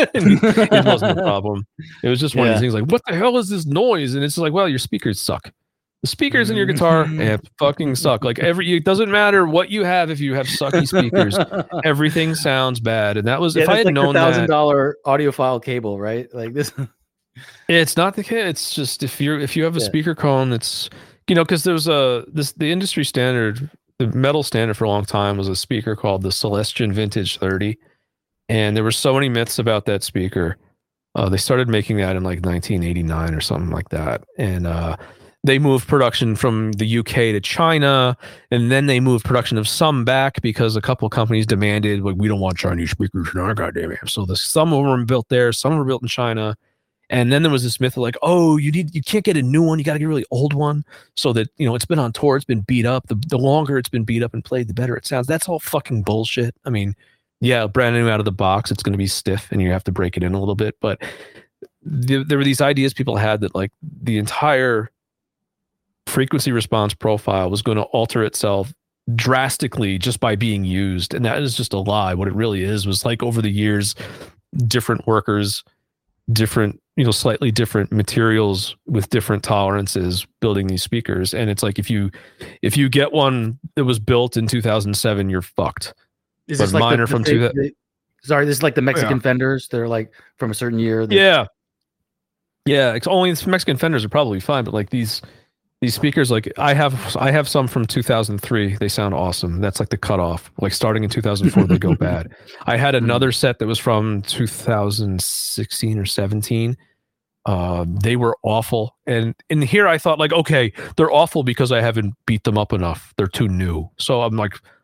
It wasn't a problem. It was just one of Yeah. these things. Like, what the hell is this noise? And it's like, well, your speakers suck. The speakers in your guitar eh, fucking suck. Like every, it doesn't matter what you have. If you have sucky speakers, everything sounds bad. And that was Yeah, if I that's had like known the thousand that. dollar audiophile cable, right? Like this. It's not the case. It's just if you're if you have a Yeah. speaker cone, it's you know because there's a this the industry standard, the metal standard for a long time was a speaker called the Celestion Vintage thirty, and there were so many myths about that speaker. Uh, they started making that in like nineteen eighty-nine or something like that, and uh, they moved production from the U K to China, and then they moved production of some back because a couple of companies demanded, like, we don't want Chinese speakers in our goddamn amp. So the, some of them were built there, some were built in China. And then there was this myth of like, oh, you need, you can't get a new one. You got to get a really old one so that, you know, it's been on tour, it's been beat up. The, the longer it's been beat up and played, the better it sounds. That's all fucking bullshit. I mean, yeah, brand new out of the box, it's going to be stiff and you have to break it in a little bit. But the, there were these ideas people had that like the entire frequency response profile was going to alter itself drastically just by being used. And that is just a lie. What it really is was like over the years, different workers, different, you know, slightly different materials with different tolerances building these speakers. And it's like, if you, if you get one that was built in two thousand seven, you're fucked. Is But this like mine the, are from the, two the, thou- the- sorry, this is like the Mexican Yeah. Fenders. They're like from a certain year. that- Yeah. Yeah. It's only Mexican Fenders are probably fine, but like these, these speakers, like I have, I have some from two thousand three. They sound awesome. That's like the cutoff. Like starting in two thousand four, they go bad. I had another set that was from two thousand sixteen or seventeen. Um, they were awful. And in here I thought like, okay, they're awful because I haven't beat them up enough. They're too new. So I'm like,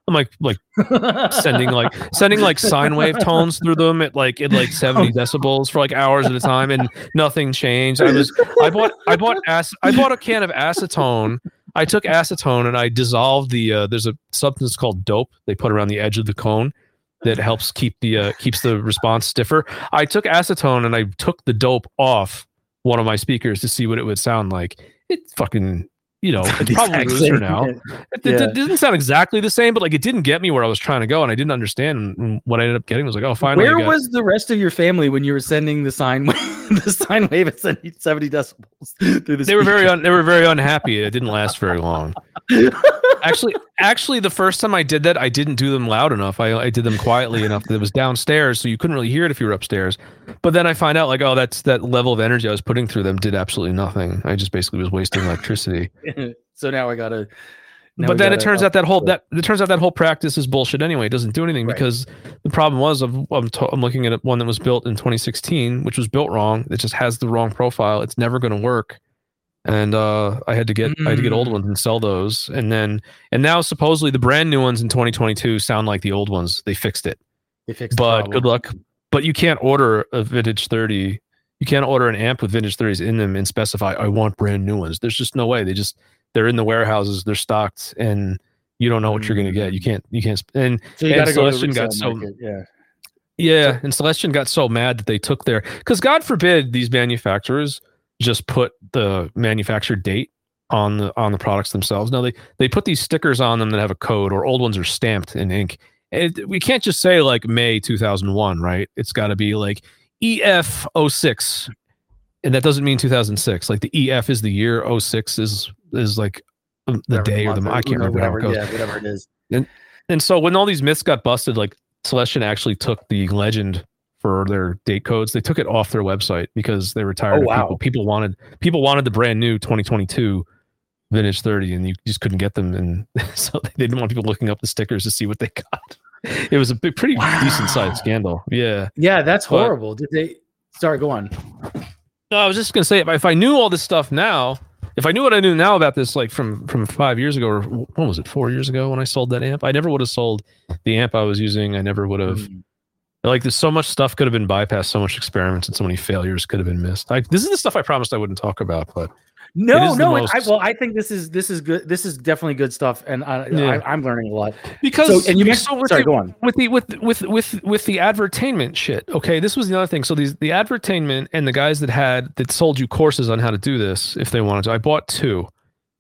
I'm like like sending like sending like sine wave tones through them at like at like seventy decibels for like hours at a time, and nothing changed. I was I bought I bought ac- I bought a can of acetone. I took acetone and I dissolved the uh, there's a substance called dope they put around the edge of the cone that helps keep the uh, keeps the response stiffer. I took acetone and I took the dope off one of my speakers to see what it would sound like. It fucking, you know, it's probably looser now. It, yeah. it, it didn't sound exactly the same, but like it didn't get me where I was trying to go, and I didn't understand. And what I ended up getting was like, oh, finally. Where was the rest of your family when you were sending the sine wave, the sine wave at seventy decibels through the They were very un, they were very unhappy. It didn't last very long. Actually, actually, the first time I did that, I didn't do them loud enough. I, I did them quietly enough that it was downstairs, so you couldn't really hear it if you were upstairs. But then I find out, like, oh, that's that level of energy I was putting through them did absolutely nothing. I just basically was wasting electricity. So now I gotta. Now but then it turns out that whole that it turns out that whole practice is bullshit anyway. It doesn't do anything right. Because the problem was I'm I'm, to, I'm looking at one that was built in twenty sixteen, which was built wrong. It just has the wrong profile. It's never going to work. And uh, I had to get mm. I had to get old ones and sell those, and then and now supposedly the brand new ones in twenty twenty-two sound like the old ones. They fixed it. They fixed. But the good luck. But you can't order a vintage thirty. You can't order an amp with vintage thirties in them and specify I want brand new ones. There's just no way. They just they're in the warehouses. They're stocked, and you don't know what mm. you're gonna get. You can't. You can't. And, so you and gotta Celestion go got so market. yeah. Yeah, so, and Celestion got so mad that they took their because God forbid these manufacturers just put the manufacturer date on the on the products themselves. No, they they put these stickers on them that have a code, or old ones are stamped in ink. It, we can't just say like May two thousand one, right? It's got to be like E F oh six, and that doesn't mean two thousand six. Like the E F is the year, oh six is is like the whatever day or the I can't remember whatever, how it goes. Yeah, whatever it is. And and so when all these myths got busted, like Celestion actually took the legend for their date codes. They took it off their website because they were tired oh, of wow. people. People wanted people wanted the brand new twenty twenty-two vintage thirty, and you just couldn't get them, and so they didn't want people looking up the stickers to see what they got. It was a big, pretty wow. decent sized scandal. Yeah, yeah, that's horrible. But, did they? Sorry, go on. No, I was just gonna say if I, if I knew all this stuff now, if I knew what I knew now about this, like from from five years ago, or what was it, four years ago when I sold that amp, I never would have sold the amp I was using. I never would have. Mm. Like there's so much stuff could have been bypassed, so much experiments, and so many failures could have been missed. I, this is the stuff I promised I wouldn't talk about, but no, no. Most... I, well, I think this is this is good. This is definitely good stuff, and I, yeah. I, I'm learning a lot. Because so, and you mentioned, so sorry, the, go on with the with with with with the advertainment shit. Okay, this was the other thing. So these the advertainment and the guys that had that sold you courses on how to do this if they wanted to. I bought two,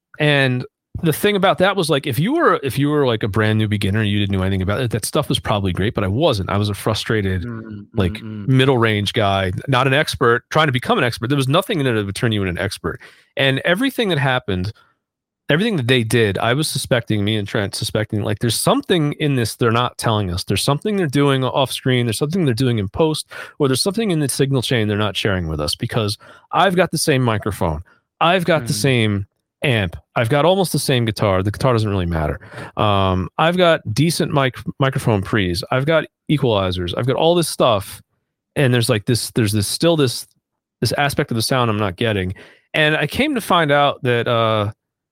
and the thing about that was like if you were if you were like a brand new beginner and you didn't know anything about it, that stuff was probably great, but I wasn't. I was a frustrated mm-hmm. like mm-hmm. middle range guy, not an expert, trying to become an expert. There was nothing in it that would turn you into an expert. And everything that happened, everything that they did, I was suspecting, me and Trent suspecting, like there's something in this they're not telling us. There's something they're doing off screen. There's something they're doing in post, or there's something in the signal chain they're not sharing with us, because I've got the same microphone. I've got mm-hmm. the same amp. I've got almost the same guitar. The guitar doesn't really matter. Um, I've got decent mic microphone pre's. I've got equalizers. I've got all this stuff, and there's like this. There's this still this this aspect of the sound I'm not getting. And I came to find out that uh,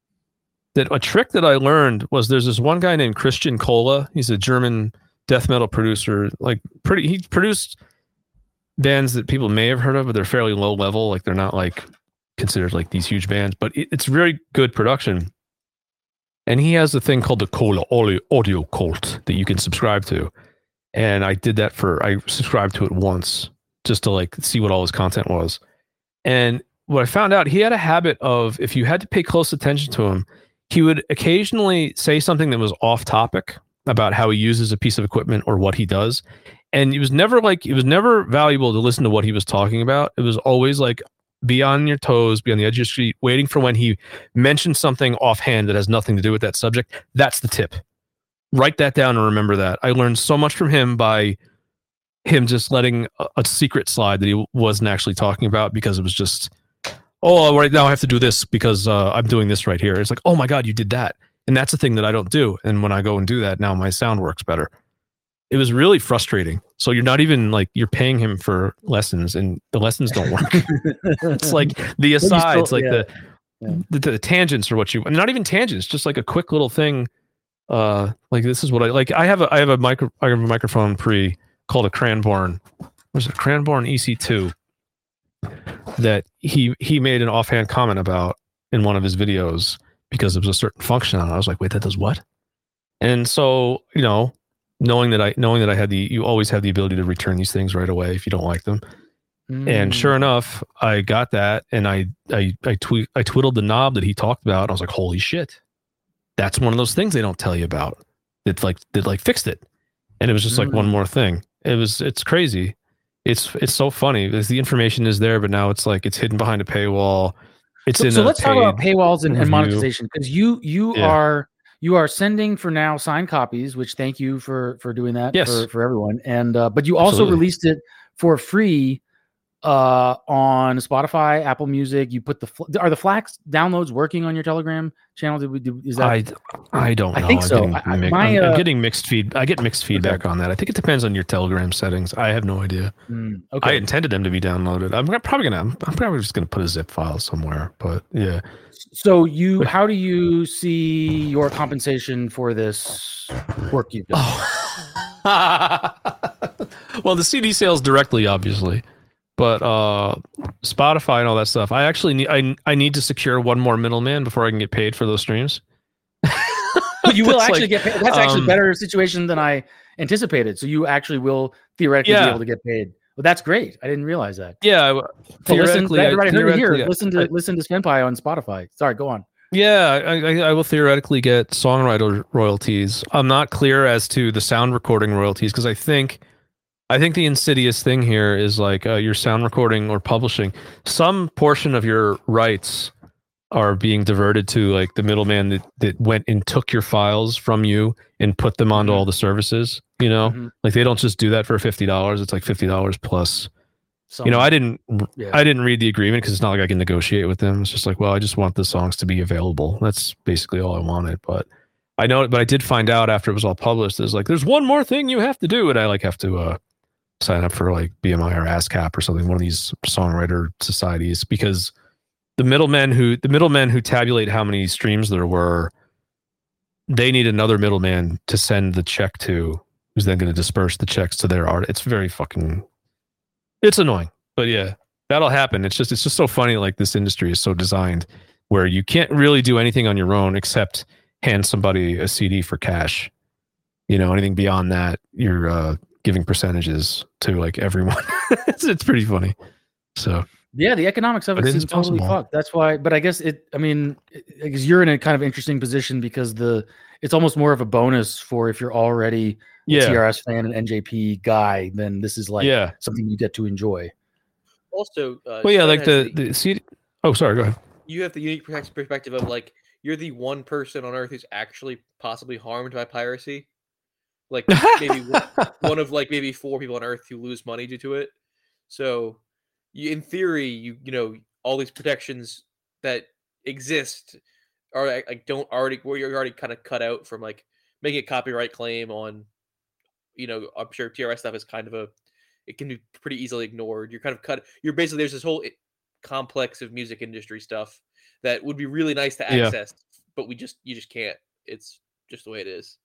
that a trick that I learned was there's this one guy named Christian Kohle. He's a German death metal producer. Like pretty, he produced bands that people may have heard of, but they're fairly low level. Like they're not like considered like these huge bands, but it, it's very good production. And he has a thing called the Kohle Audio Cult that you can subscribe to. And I did that for, I subscribed to it once just to like see what all his content was. And what I found out, he had a habit of, if you had to pay close attention to him, he would occasionally say something that was off topic about how he uses a piece of equipment or what he does. And it was never like, it was never valuable to listen to what he was talking about. It was always like, be on your toes, be on the edge of your seat, waiting for when he mentions something offhand that has nothing to do with that subject. That's the tip. Write that down and remember that. I learned so much from him by him just letting a, a secret slide that he wasn't actually talking about, because it was just, oh, right now I have to do this because uh, I'm doing this right here. It's like, oh my God, you did that. And that's the thing that I don't do. And when I go and do that, now my sound works better. It was really frustrating. So you're not even like, you're paying him for lessons and the lessons don't work. It's like the asides, still, like yeah. The, yeah. the the tangents are what you, not even tangents, just like a quick little thing Uh, like this is what I like. I have a I have a micro I have a microphone pre called a Cranborn. Was it Cranborn E C two? That he he made an offhand comment about in one of his videos because it was a certain function on it. I was like, wait, that does what? And so, you know, knowing that I knowing that I had the you always have the ability to return these things right away if you don't like them. Mm. And sure enough, I got that and I I I tweet I twiddled the knob that he talked about. And I was like, holy shit. That's one of those things they don't tell you about. It's like that like fixed it. And it was just like mm. one more thing. It was it's crazy. It's it's so funny because the information is there, but now it's like it's hidden behind a paywall. It's so, in so a let's talk about paywalls and, and review. monetization because you you Yeah. are you are sending for now signed copies, which thank you for for doing that Yes. for, for everyone. And uh, but you also Absolutely. released it for free uh, on Spotify, Apple Music. You put the fl- are the Flax downloads working on your Telegram channel? Did we do? Is that? I I don't know. I think I'm so. Getting, I- mi- my, I'm, I'm uh, getting mixed feed. I get mixed feedback on that. I think it depends on your Telegram settings. I have no idea. Mm, I okay. intended them to be downloaded. I'm probably gonna. I'm probably just gonna put a zip file somewhere. But yeah. So you, how do you see your compensation for this work you've done? Oh. Well, the C D sales directly, obviously, but uh, Spotify and all that stuff. I actually need. I I need to secure one more middleman before I can get paid for those streams. But you will That's actually like, get paid. That's actually um, a better situation than I anticipated. So you actually will theoretically Yeah. be able to get paid. Well, that's great. I didn't realize that. Yeah, I- So listen, theoretically, I- everybody heard it here. theoretically, I- Listen to I- listen to Spenpie on Spotify. Sorry, go on. Yeah, I, I, I will theoretically get songwriter royalties. I'm not clear as to the sound recording royalties because I think, I think the insidious thing here is like uh, your sound recording or publishing. Some portion of your rights are being diverted to like the middleman that, that went and took your files from you and put them onto Mhm. all the services. You know, Mhm. like they don't just do that for fifty dollars. It's like fifty dollars plus. Some- You know, I didn't, yeah. I didn't read the agreement because it's not like I can negotiate with them. It's just like, well, I just want the songs to be available. That's basically all I wanted. But I know, but I did find out after it was all published. There's like, there's one more thing you have to do, and I like have to uh, sign up for like B M I or ASCAP or something, one of these songwriter societies, because the middlemen who the middlemen who tabulate how many streams there were, they need another middleman to send the check to, who's then going to disperse the checks to their art. It's very fucking. It's annoying, but yeah, that'll happen. It's just it's just so funny. Like this industry is so designed where you can't really do anything on your own except hand somebody a C D for cash. You know, anything beyond that, you're uh, giving percentages to like everyone. it's, it's pretty funny. So Yeah, the economics of it But it seems is totally possible. fucked. That's why. But I guess it. I mean, because you're in a kind of interesting position because the it's almost more of a bonus for if you're already a yeah, T R S fan and N J P guy, then this is like yeah. something you get to enjoy. Also, uh, Well, yeah, Sean like has the the C D. Oh, sorry. Go ahead. you have the unique pers- perspective of like you're the one person on Earth who's actually possibly harmed by piracy. Like maybe one, one of like maybe four people on Earth who lose money due to it. So, you, in theory, you you know all these protections that exist are like like, don't already where you're already kind of cut out from like making a copyright claim on. You know, I'm sure T R S stuff is kind of a it can be pretty easily ignored. You're kind of cut. You're basically there's this whole i- complex of music industry stuff that would be really nice to Yeah. access, but we just you just can't. It's just the way it is.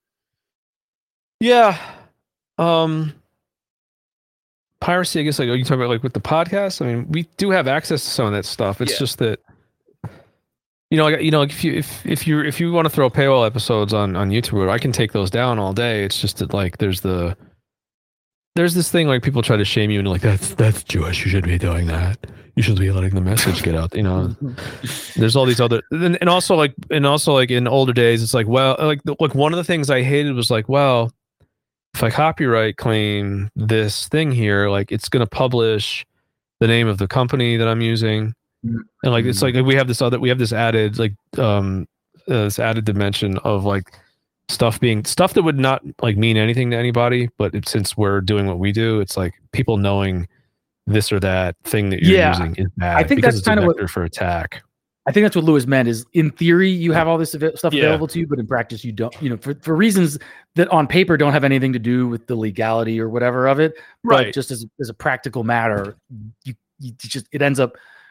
Yeah. Um piracy, I guess like you talk about like with the podcast. I mean, we do have access to some of that stuff. It's Yeah. just that you know, like you know, like if you if if you if you want to throw paywall episodes on on YouTube, I can take those down all day. It's just that like there's the there's this thing like people try to shame you and like that's that's Jewish. You shouldn't be doing that. You should be letting the message get out. You know, there's all these other and, and also like and also like in older days, it's like well, like the, like one of the things I hated was like well, if I copyright claim this thing here, like it's gonna publish the name of the company that I'm using. And like it's like we have this other we have this added like um uh, this added dimension of like stuff being stuff that would not like mean anything to anybody, but it, since we're doing what we do, it's like people knowing this or that thing that you're Yeah, using is bad. I think because that's it's a kind of what- vector for attack. I think that's what Lewis meant is in theory you have all this av- stuff Yeah. available to you, but in practice you don't, you know, for, for reasons that on paper don't have anything to do with the legality or whatever of it. But Right. just as, as a practical matter, you, you just, it ends up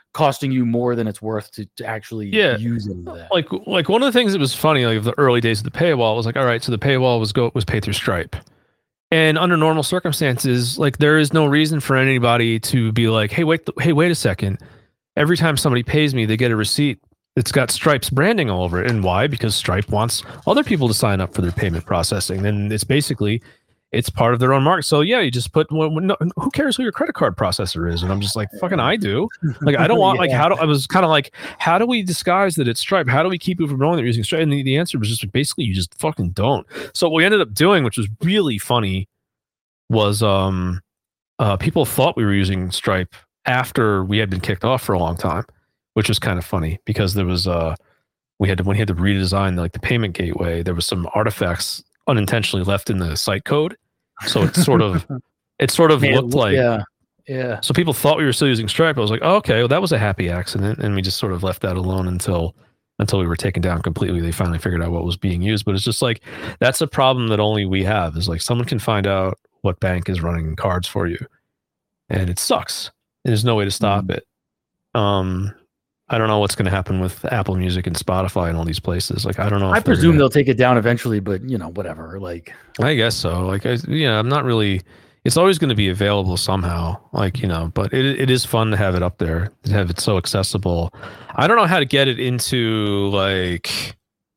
costing you more than it's worth to, to actually Yeah. use any of that. Like like one of the things that was funny, like of the early days of the paywall, was like, all right, so the paywall was go was paid through Stripe. And under normal circumstances, like there is no reason for anybody to be like, hey, wait, hey, wait a second. Every time somebody pays me, they get a receipt that's got Stripe's branding all over it. And why? Because Stripe wants other people to sign up for their payment processing. And it's basically, it's part of their own market. So yeah, you just put, well, no, who cares who your credit card processor is? And I'm just like, fucking I do. Like, I don't want, yeah. like, how do, I was kind of like, how do we disguise that it's Stripe? How do we keep people from knowing that you're using Stripe? And the, the answer was just basically, you just fucking don't. So what we ended up doing, which was really funny, was um, uh, people thought we were using Stripe after we had been kicked off for a long time, which was kind of funny because there was, uh, we had to, when we had to redesign like the payment gateway, there was some artifacts unintentionally left in the site code. So it sort of, it sort of Man, looked like, yeah, yeah. So people thought we were still using Stripe. I was like, oh, okay, well, that was a happy accident. And we just sort of left that alone until, until we were taken down completely. They finally figured out what was being used. But it's just like, that's a problem that only we have, is like someone can find out what bank is running cards for you. And it sucks. And there's no way to stop mm. it. Um, I don't know what's going to happen with Apple Music and Spotify and all these places. Like, I don't know. I presume gonna... they'll take it down eventually, but you know, whatever. Like, I guess so. Like, I, yeah, I'm not really. It's always going to be available somehow. Like, you know, but it it is fun to have it up there, to have it so accessible. I don't know how to get it into like,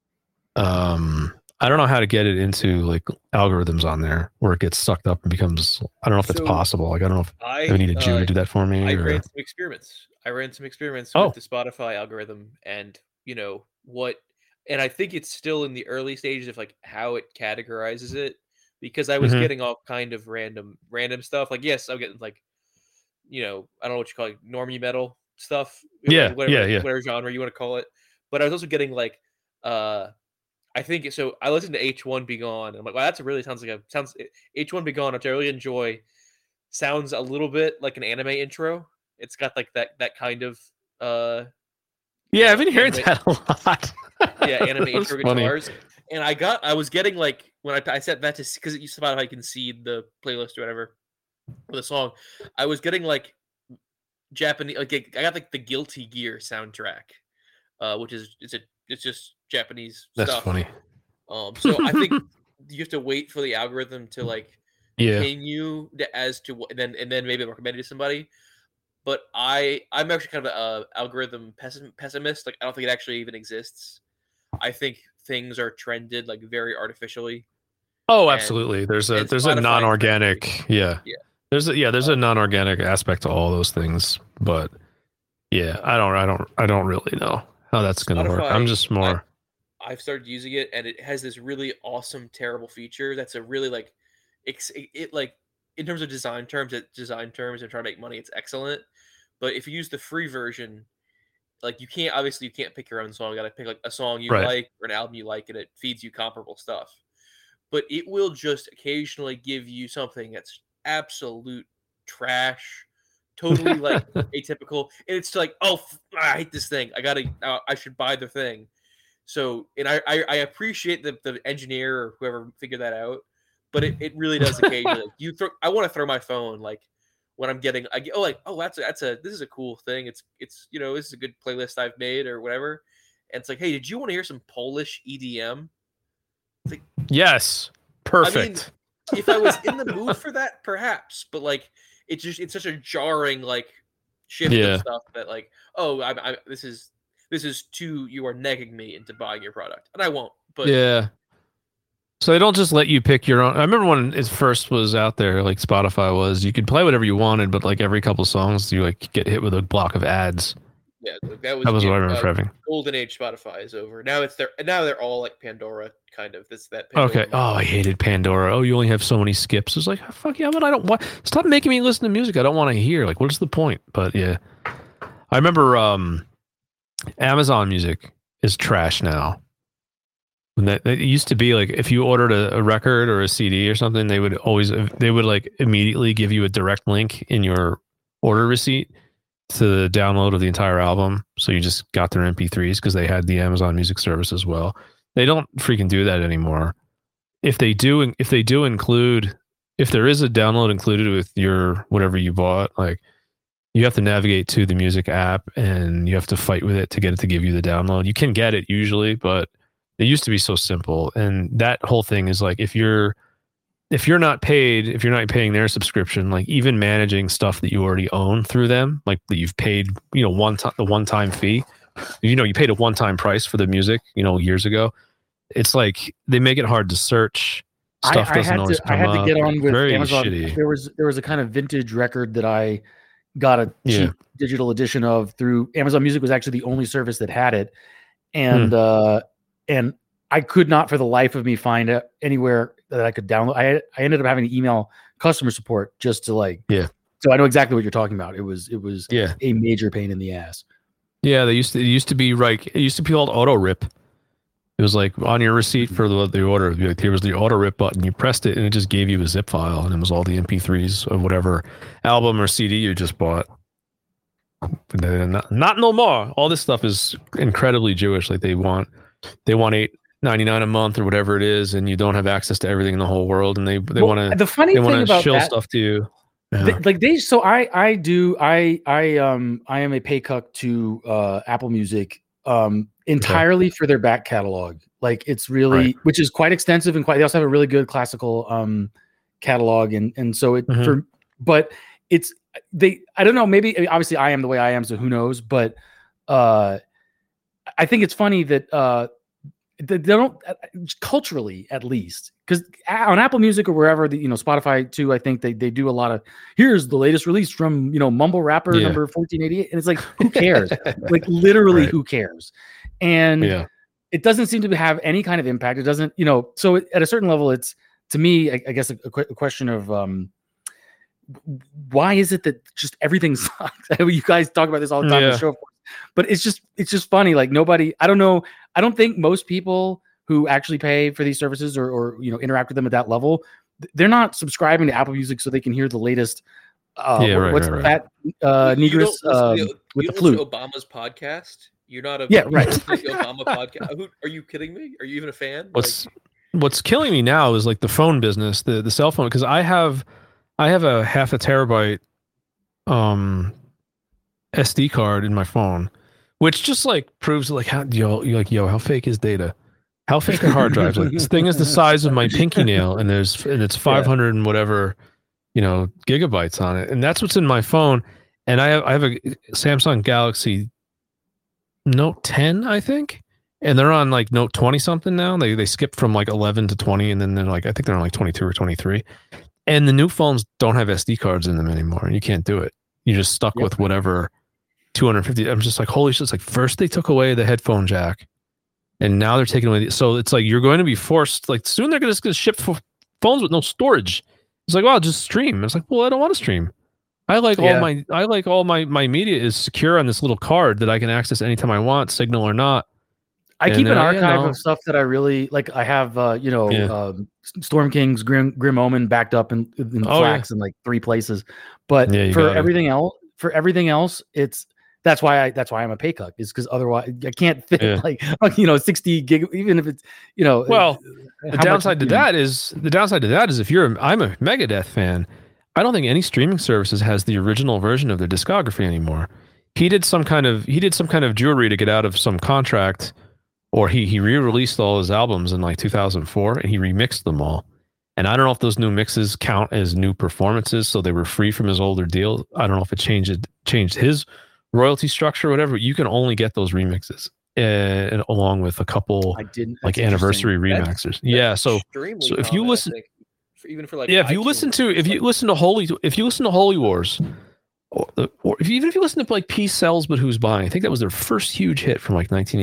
um, I don't know how to get it into like algorithms on there where it gets sucked up and becomes. I don't know if so it's possible. Like, I don't know if I, I need a Jew uh, to do that for me. I or... ran some experiments. I ran some experiments oh. with the Spotify algorithm, and you know what, and I think it's still in the early stages of like how it categorizes it, because I was mm-hmm. getting all kind of random random stuff. Like, yes, I'm getting like, you know, I don't know what you call it, normie metal stuff. Yeah, whatever, yeah, yeah. Whatever genre you want to call it. But I was also getting like, uh, I think so. I listened to H one Be Gone. I'm like, wow, that's a really sounds like a sounds H one Be Gone, which I really enjoy. Sounds a little bit like an anime intro. It's got like that that kind of uh yeah, I've been hearing that a lot. yeah, anime intro funny. guitars. And I got I was getting like when I I set that to because it used to Spotify can see the playlist or whatever for the song. I was getting like Japanese like I got like the Guilty Gear soundtrack, uh, which is it's a it's just Japanese That's stuff. funny. Um, so I think you have to wait for the algorithm to like yeah. ping you as to what, and then and then maybe recommend it to somebody. But I, I'm actually kind of an algorithm pessimist. Like, I don't think it actually even exists. I think things are trended like very artificially. Oh, and, absolutely. There's a there's Spotify a non-organic, yeah. Yeah. There's a yeah, there's a non-organic aspect to all those things. But yeah, I don't I don't I don't really know how that's gonna Spotify, work. I'm just more. I, I've started using it, and it has this really awesome, terrible feature. That's a really like, it, it like. In terms of design terms, it design terms and trying to make money, it's excellent. But if you use the free version, like you can't obviously you can't pick your own song. You got to pick like a song you right. like or an album you like, and it feeds you comparable stuff. But it will just occasionally give you something that's absolute trash, totally like atypical, and it's like, oh, I hate this thing. I gotta, uh, I should buy the thing. So, and I, I, I appreciate the the engineer or whoever figured that out. But it, it really does occasionally. Like, you throw. I want to throw my phone like when I'm getting. I get, oh like oh that's a, that's a this is a cool thing. It's it's you know this is a good playlist I've made or whatever. And it's like, hey, did you want to hear some Polish E D M? It's like, yes, perfect. I mean, if I was in the mood for that, perhaps. But like, it's just it's such a jarring like shift yeah. of stuff that like oh I, I this is this is too you are negging me into buying your product, and I won't. But yeah. So they don't just let you pick your own. I remember when it first was out there, like Spotify was, you could play whatever you wanted, but like every couple songs, you like get hit with a block of ads. Yeah, that was, that was yeah, what I remember uh, having. Golden age Spotify is over. Now it's their. Now they're all like Pandora, kind of. This that. Pandora okay. Oh, I hated Pandora. Oh, you only have so many skips. It's like fuck yeah, but I don't want. Stop making me listen to music I don't want to hear. Like, what is the point? But yeah, I remember um, Amazon Music is trash now. When that it used to be like if you ordered a, a record or a C D or something, they would always they would like immediately give you a direct link in your order receipt to the download of the entire album. So you just got their M P threes because they had the Amazon Music service as well. They don't freaking do that anymore. If they do, if they do include, if there is a download included with your whatever you bought, like you have to navigate to the music app and you have to fight with it to get it to give you the download. You can get it usually, but it used to be so simple. And that whole thing is like, if you're, if you're not paid, if you're not paying their subscription, like even managing stuff that you already own through them, like that you've paid, you know, one time, the one time fee, you know, you paid a one time price for the music, you know, years ago. It's like, they make it hard to search. Stuff I, I doesn't had always to, come I had to up. get on with Very Amazon. shitty. There was there was a kind of vintage record that I got a cheap Yeah. digital edition of through Amazon Music. Was actually the only service that had it, and Hmm. uh, and I could not for the life of me find it anywhere that I could download. I I ended up having to email customer support just to like Yeah. So I know exactly what you're talking about. It was it was Yeah. a major pain in the ass. Yeah, they used to. It used to be like it used to be called auto rip. It was like on your receipt for the the order. it'd be like, here was the auto rip button. You pressed it, and it just gave you a zip file, and it was all the M P threes of whatever album or C D you just bought. But then Not, not no more. All this stuff is incredibly Jewish. Like they want, they want eight ninety nine a month or whatever it is, and you don't have access to everything in the whole world, and they they Well, want to the funny they thing want to about shill that, stuff to you. Yeah. Th- like they so I I do I I um I am a pay cuck to uh Apple Music um entirely for their back catalog. Like it's really Right. which is quite extensive and quite they also have a really good classical um catalog and and so it Mhm. for but it's they I don't know maybe I mean, obviously I am the way I am so who knows but uh I think it's funny that uh they they don't uh, culturally at least because on Apple Music or wherever the you know Spotify too I think they they do a lot of here's the latest release from you know mumble rapper Yeah. number fourteen eighty-eight and it's like who cares like literally Right. who cares and Yeah. it doesn't seem to have any kind of impact it doesn't you know so it, at a certain level it's to me I, I guess a, a que- a question of um why is it that just everything sucks? I mean, you guys talk about this all the time on Yeah. the show, of course, but it's just it's just funny. Like nobody, I don't know, I don't think most people who actually pay for these services or or you know interact with them at that level, th- they're not subscribing to Apple Music so they can hear the latest. Uh, Yeah, what- right, what's right, that uh, You- you don't Negress listen um, to- with you the don't listen flute? to Obama's podcast. You're not a Yeah, right. the Obama podcast. Who, are you kidding me? Are you even a fan? What's what's killing me now is like the phone business, the the cell phone, because I have I have a half a terabyte um S D card in my phone, which just like proves like how yo you're like yo how fake is data? How fake are hard drives? Like this thing is the size of my pinky nail, and there's and it's five hundred and whatever, you know, gigabytes on it, and that's what's in my phone. And I have I have a Samsung Galaxy Note ten, I think. And they're on like Note twenty something now. They they skipped from like eleven to twenty, and then they're like I think they're on like twenty-two or twenty-three. And the new phones don't have S D cards in them anymore. You can't do it. You're just stuck Yep. with whatever two hundred fifty. I'm just like holy shit! It's like first they took away the headphone jack, and now they're taking away. The, so it's like you're going to be forced. Like soon they're going to ship f- phones with no storage. It's like well, just stream. It's like well, I don't want to stream. I like all Yeah. my I like all my my media is secure on this little card that I can access anytime I want, signal or not. I And, keep an uh, you archive know. of stuff that I really like. I have, uh, you know, Yeah. um, Storm King's Grim, Grim Omen backed up in, in Oh, Flax in like three places. But Yeah, you for got it. everything else, for everything else, it's that's why I that's why I'm a pay cut is because otherwise I can't fit Yeah. like you know sixty gig even if it's you know Well, uh, The how much, downside to you know, that is the downside to that is if you're a, I'm a Megadeth fan, I don't think any streaming services has the original version of their discography anymore. He did some kind of he did some kind of jewelry to get out of some contract, or he he re-released all his albums in like two thousand four and he remixed them all. And I don't know if those new mixes count as new performances, so they were free from his older deal. I don't know if it changed changed his royalty structure or whatever. You can only get those remixes, uh, and along with a couple I didn't like that's interesting. anniversary That's- remixers. Yeah, so extremely so if you common, I listen- think, for, even for like yeah, if you iTunes, listen to if you like, listen to Holy if you listen to Holy Wars, or, or if you, even if you listen to like Peace Sells But Who's Buying, I think that was their first huge hit from like nineteen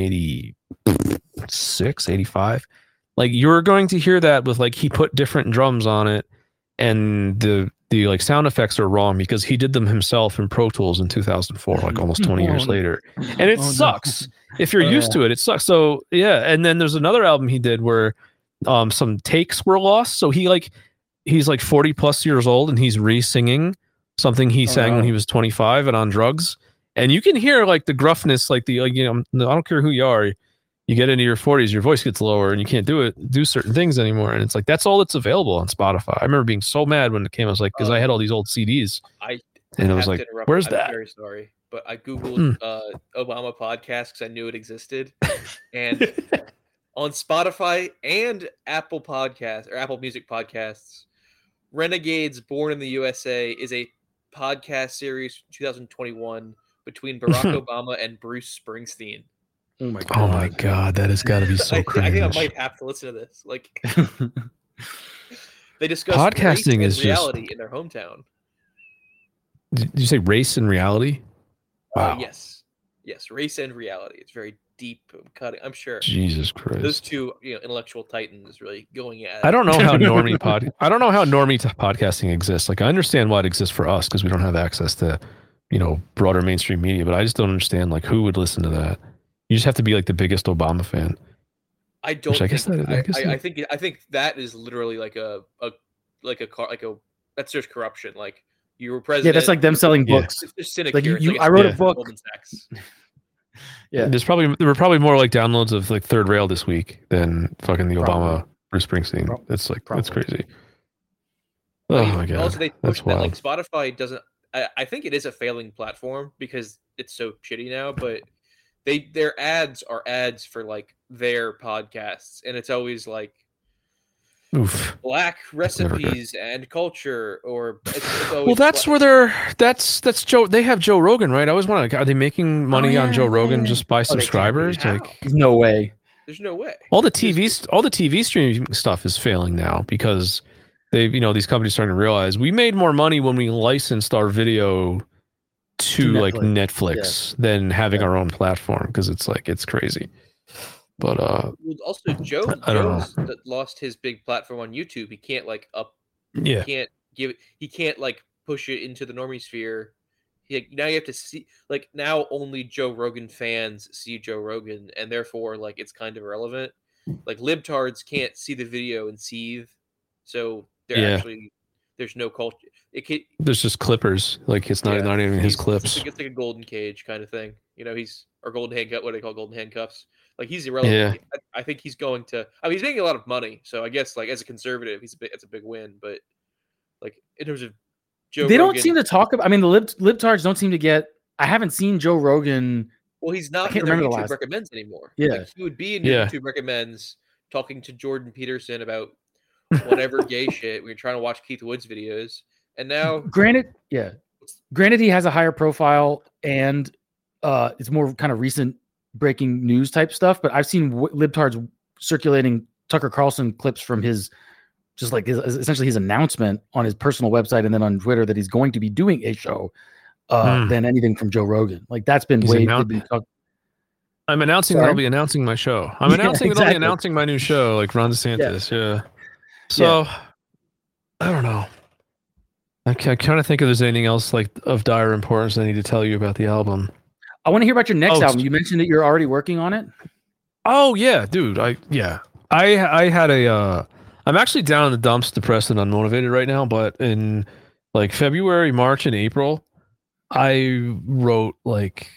eighty-six, eighty-five. Like you're going to hear that with like he put different drums on it, and the the like sound effects are wrong because he did them himself in Pro Tools in two thousand four, like almost twenty years Oh, later, and it oh, no. sucks. If you're Oh, used to it, it sucks. So yeah, and then there's another album he did where um some takes were lost. So he like he's like forty plus years old and he's re-singing something he Oh, sang when no. he was twenty-five and on drugs. And you can hear like the gruffness, like the like you know, I don't care who you are. You get into your forties, your voice gets lower, and you can't do it, do certain things anymore. And it's like that's all that's available on Spotify. I remember being so mad when it came. I was like, because I had all these old C Ds, I And I it was have like, to interrupt. where's I'm that? very sorry, but I googled Hmm. uh, Obama podcast because I knew it existed, and on Spotify and Apple Podcasts or Apple Music Podcasts, Renegades Born in the U S A is a podcast series from twenty twenty-one between Barack Obama and Bruce Springsteen. Oh my god. Oh my god, that has got to be so I, cringe. I think I might have to listen to this. Like, they discuss Podcasting race is and just- reality in their hometown. Did you say race and reality? Wow. Uh, yes, yes, race and reality. It's very deep, cutting. I'm sure Jesus Christ. those two, you know, intellectual titans really going at. I don't know how normie pod. I don't know how normie t- podcasting exists. Like, I understand why it exists for us because we don't have access to, you know, broader mainstream media. But I just don't understand like who would listen to that. You just have to be like the biggest Obama fan. I don't. Which I guess think, that- I I, guess I, that- I think. I think that is literally like a, a like a car like a that's just corruption. Like you were president. Yeah, that's like them selling Yeah. books. It's just sinecure. Like you, It's you like I wrote Yeah. a book. Goldman Sachs. Yeah. There's probably there were probably more like downloads of like Third Rail this week than fucking the Probably. Obama Bruce Springsteen. Prob- That's like that's probably. crazy. Oh my god, Also, they that's push that like wild. Spotify doesn't. I, I think it is a failing platform because it's so shitty now. But they their ads are ads for like their podcasts, and it's always like Oof. black never good. recipes and culture, or it's, it's always Well, that's bla- where they're. That's that's Joe. They have Joe Rogan, right? I always want to. Are they making money yeah, on Joe yeah, Rogan yeah. just by Oh, they can't be. subscribers? How? Like There's no way. There's no way. all the T V, st- all the T V streaming stuff is failing now because they, you know, these companies starting to realize we made more money when we licensed our video to, To like Netflix. Netflix than having Yeah. our own platform because it's like it's crazy. But uh, Well, also Joe I don't know. Joe's that lost his big platform on YouTube. He can't like up. yeah, He can't give. He can't like push it into the normie sphere. He, now you have to see like now only Joe Rogan fans see Joe Rogan, and therefore like it's kind of irrelevant. Like libtards can't see the video and seethe, so they're Yeah. actually there's no culture. It can, there's just clippers. Like it's not Yeah, not even his he's- clips. It's like, it's like a golden cage kind of thing. You know, he's or golden handcuff. What do they call golden handcuffs? Like he's irrelevant. I, I think he's going to. I mean, he's making a lot of money, so I guess like as a conservative, he's a big. It's a big win. But like in terms of Joe, They don't Rogan- seem to talk about. I mean, the lib libtards don't seem to get. I haven't seen Joe Rogan. Well, he's not can't in their remember the YouTube last- recommends anymore. Yeah. Like, he would be in your Yeah. YouTube recommends talking to Jordan Peterson about whatever gay shit. We were trying to watch Keith Woods videos, and now Granted, yeah. Granted, he has a higher profile and uh, it's more kind of recent breaking news type stuff. But I've seen w- libtards circulating Tucker Carlson clips from his, just like his, essentially his announcement on his personal website and then on Twitter that he's going to be doing a show. Uh, Hmm. Than anything from Joe Rogan. Like that's been He's way. annou- they've been talk- I'm announcing that Sorry? I'll be announcing my show. I'm Yeah, announcing that I'll exactly. be announcing my new show, like Ron DeSantis. Yeah. So I don't know. I, ca- I kind of think if there's anything else like of dire importance I need to tell you about the album. I want to hear about your next Oh, album. You mentioned that you're already working on it. Oh yeah, dude. I yeah. I I had a. Uh, I'm actually down in the dumps, depressed and unmotivated right now. But in like February, March, and April, I wrote like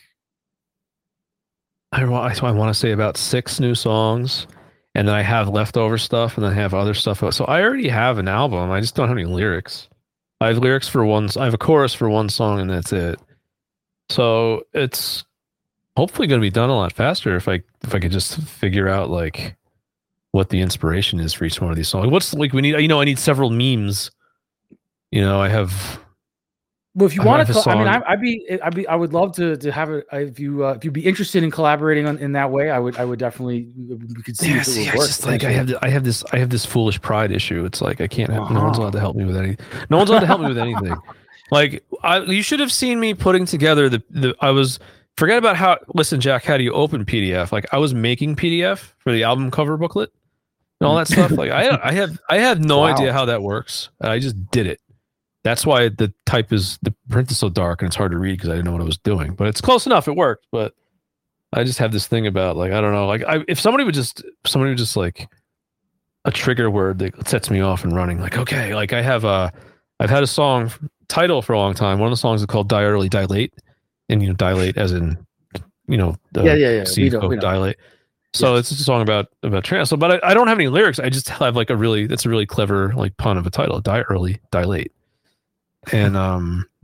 I want I want to say about six new songs, and then I have leftover stuff, and then I have other stuff. So I already have an album. I just don't have any lyrics. I have lyrics for one. I have a chorus for one song, and that's it. So it's hopefully going to be done a lot faster if I if I could just figure out like what the inspiration is for each one of these songs. What's like we need? You know, I need several memes. You know, I have. Well, if you I want have to, a I mean, song- I, I'd be, I'd be, I would love to to have it. If you, uh, if you'd be interested in collaborating on, in that way, I would, I would definitely. We could see Yeah, if it see, would I work. just like I have th- I have this I have this foolish pride issue. It's like I can't have, no one's Uh-huh. allowed to help me with any no one's allowed to help me with anything. Like I you should have seen me putting together the the I was forget about how listen Jack, how do you open P D F? Like I was making P D F for the album cover booklet and all that stuff. Like I I have I have no Wow. idea how that works. I just did it. That's why the type is the print is so dark and it's hard to read because I didn't know what I was doing. But it's close enough. It worked. But I just have this thing about like I don't know. Like I, if somebody would just somebody would just like a trigger word that sets me off and running. Like okay, like I have a I've had a song title for a long time. One of the songs is called "Die Early, Die Late," and you know dilate as in you know uh, Yeah, yeah, yeah. see, We know, go, we know. dilate. So Yes. it's a song about about trans. So, but I, I don't have any lyrics. I just have like a really that's a really clever like pun of a title. Die early, die late. And um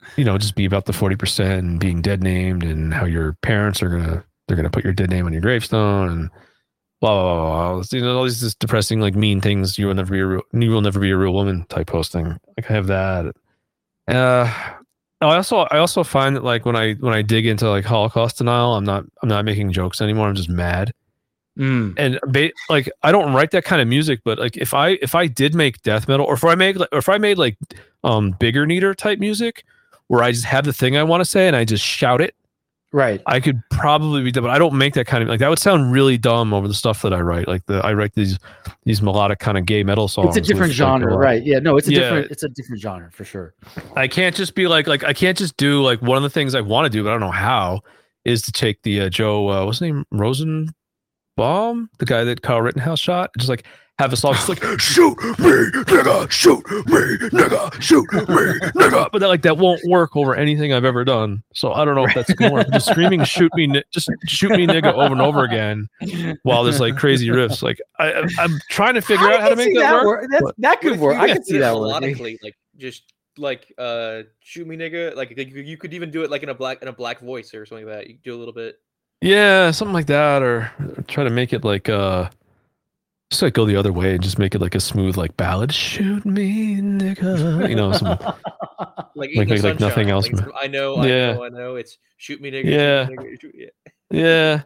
you know, just be about the forty percent and being dead named and how your parents are gonna they're gonna put your dead name on your gravestone and blah blah blah. blah. You know, all these just depressing, like mean things. You will never be a real, you will never be a real woman type posting. Like I have that. Uh, I also I also find that like when I when I dig into like Holocaust denial, I'm not I'm not making jokes anymore. I'm just mad. Mm. And ba- like I don't write that kind of music, but like if I if I did make death metal, or if I make like, or if I made like um bigger neater type music, where I just have the thing I want to say and I just shout it, Right. I could probably be done. But I don't make that kind of like that would sound really dumb over the stuff that I write. Like the I write these these melodic kind of gay metal songs. It's a different with, genre, like, right? Yeah, no, it's a Yeah. different it's a different genre for sure. I can't just be like like I can't just do like one of the things I want to do, but I don't know how, is to take the uh, Joe uh, what's his name Rosenbaum, the guy that Kyle Rittenhouse shot, just like have a song just like shoot me nigga, shoot me nigga, shoot me nigga, but that like that won't work over anything I've ever done. So I don't know if that's gonna work. Just screaming shoot me, ni- just shoot me nigga over and over again while there's like crazy riffs. Like I, I'm- I'm trying to figure I out how to can make see that, work. That's, but- that could What if work. you I did could see it that working. melodically, like just like uh shoot me nigga, like you, you could even do it like in a black in a black voice or something like that. You could do a little bit. Yeah, something like that, or try to make it like uh just like go the other way and just make it like a smooth like ballad. Shoot me, nigga. You know, some Like, Like- Eagle like- like nothing Sunshine, else, like, man. I know, I Yeah. know, I know. It's shoot me nigga. Yeah. Shoot me nigga, shoot, yeah. yeah.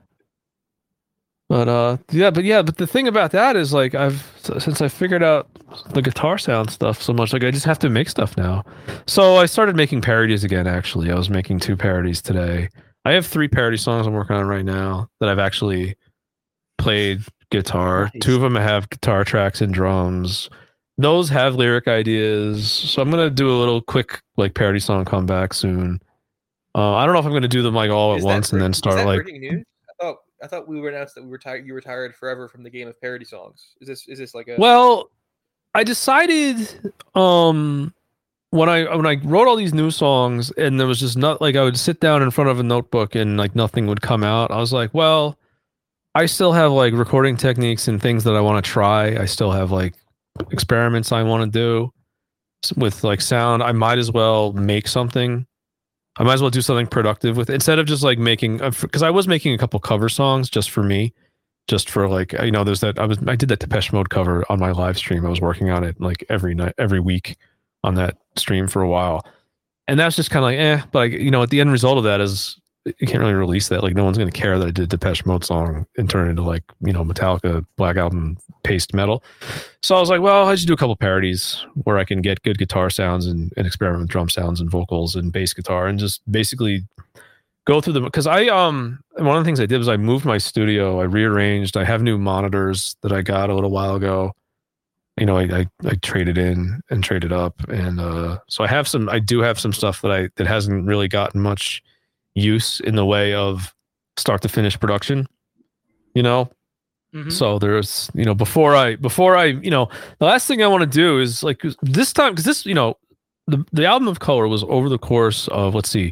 But uh yeah, but yeah, but the thing about that is like I've since I figured out the guitar sound stuff so much, like I just have to make stuff now. So I started making parodies again, actually. I was making two parodies today. I have three parody songs I'm working on right now that I've actually played guitar. Nice. Two of them have guitar tracks and drums. Those have lyric ideas. So I'm gonna do a little quick like parody song comeback soon. Uh, I don't know if I'm gonna do them like all at Is that once and then break- is start that like breaking news? I thought I thought we were announced that we retired. You retired forever from the game of parody songs. Is this is this like a Well, I decided um when I when I wrote all these new songs and there was just not like I would sit down in front of a notebook and like nothing would come out. I was like, well, I still have like recording techniques and things that I want to try. I still have like experiments I want to do s- with like sound. I might as well make something. I might as well do something productive with instead of just like making because I was making a couple cover songs just for me, just for like you know there's that I was I did that Depeche Mode cover on my live stream. I was working on it like every night every week on that stream for a while, and that's just kind of like eh. But I, you know at the end result of that is you can't really release that. Like no one's gonna care that I did a Depeche Mode song and turn it into like you know Metallica Black Album paste metal. So I was like, well, I should do a couple parodies where I can get good guitar sounds and, and experiment with drum sounds and vocals and bass guitar and just basically go through them. Because I um one of the things I did was I moved my studio, I rearranged, I have new monitors that I got a little while ago. You know, I I, I traded in and traded up, and uh, so I have some. I do have some stuff that I that hasn't really gotten much use in the way of start to finish production. You know, Mhm. so there's, you know, before I, before I, you know, the last thing I want to do is like this time, because this, you know, the, the album of color was over the course of, let's see,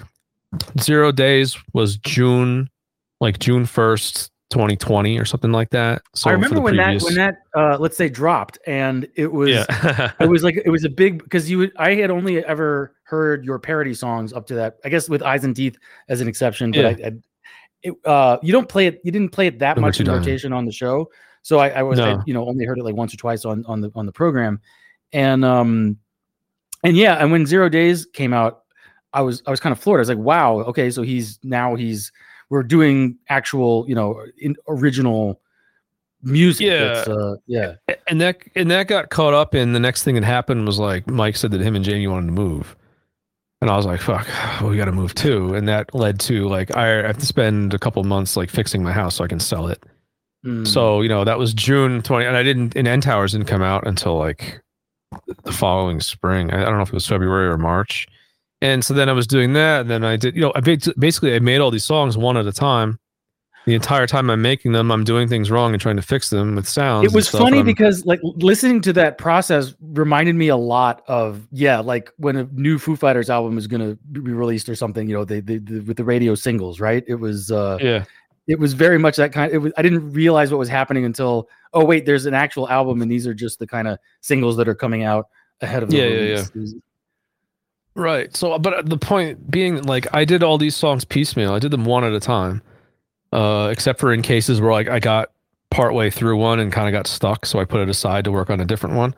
Zero Days was June, like June first, twenty twenty or something like that. So I for remember the when previous- that when that uh, let's say dropped, and it was yeah. it was like it was a big because you would, I had only ever heard your parody songs up to that. I guess with Eyes and Teeth as an exception, but Yeah. I, I it, uh, you don't play it. You didn't play it that Number much two in diamond. rotation on the show, so I, I was I, No. you know only heard it like once or twice on on the on the program, and um and yeah, and when Zero Days came out, I was I was kind of floored. I was like, wow, okay, so he's now he's we're doing actual you know in, original music. Yeah. That's, uh, yeah. and that and that got caught up in the next thing that happened was like Mike said that him and Jamie wanted to move, and I was like, fuck, well, we got to move too, and that led to like I have to spend a couple months like fixing my house so I can sell it. Mm. So you know that was June twentieth, and I didn't. And End Towers didn't come out until like the following spring. I, I don't know if it was February or March. And so then I was doing that, and then I did. You know, I ba- basically I made all these songs one at a time. The entire time I'm making them, I'm doing things wrong and trying to fix them with sounds. It and was stuff, funny and I'm- because like listening to that process reminded me a lot of yeah, like when a new Foo Fighters album is gonna be released or something. You know, they, they, they with the radio singles, right? It was uh, yeah. it was very much that kind. It was I didn't realize what was happening until oh wait, there's an actual album and these are just the kind of singles that are coming out ahead of the Yeah, yeah, release. It was- Right. So, but the point being, like, I did all these songs piecemeal. I did them one at a time, uh, except for in cases where like I got partway through one and kind of got stuck, so I put it aside to work on a different one.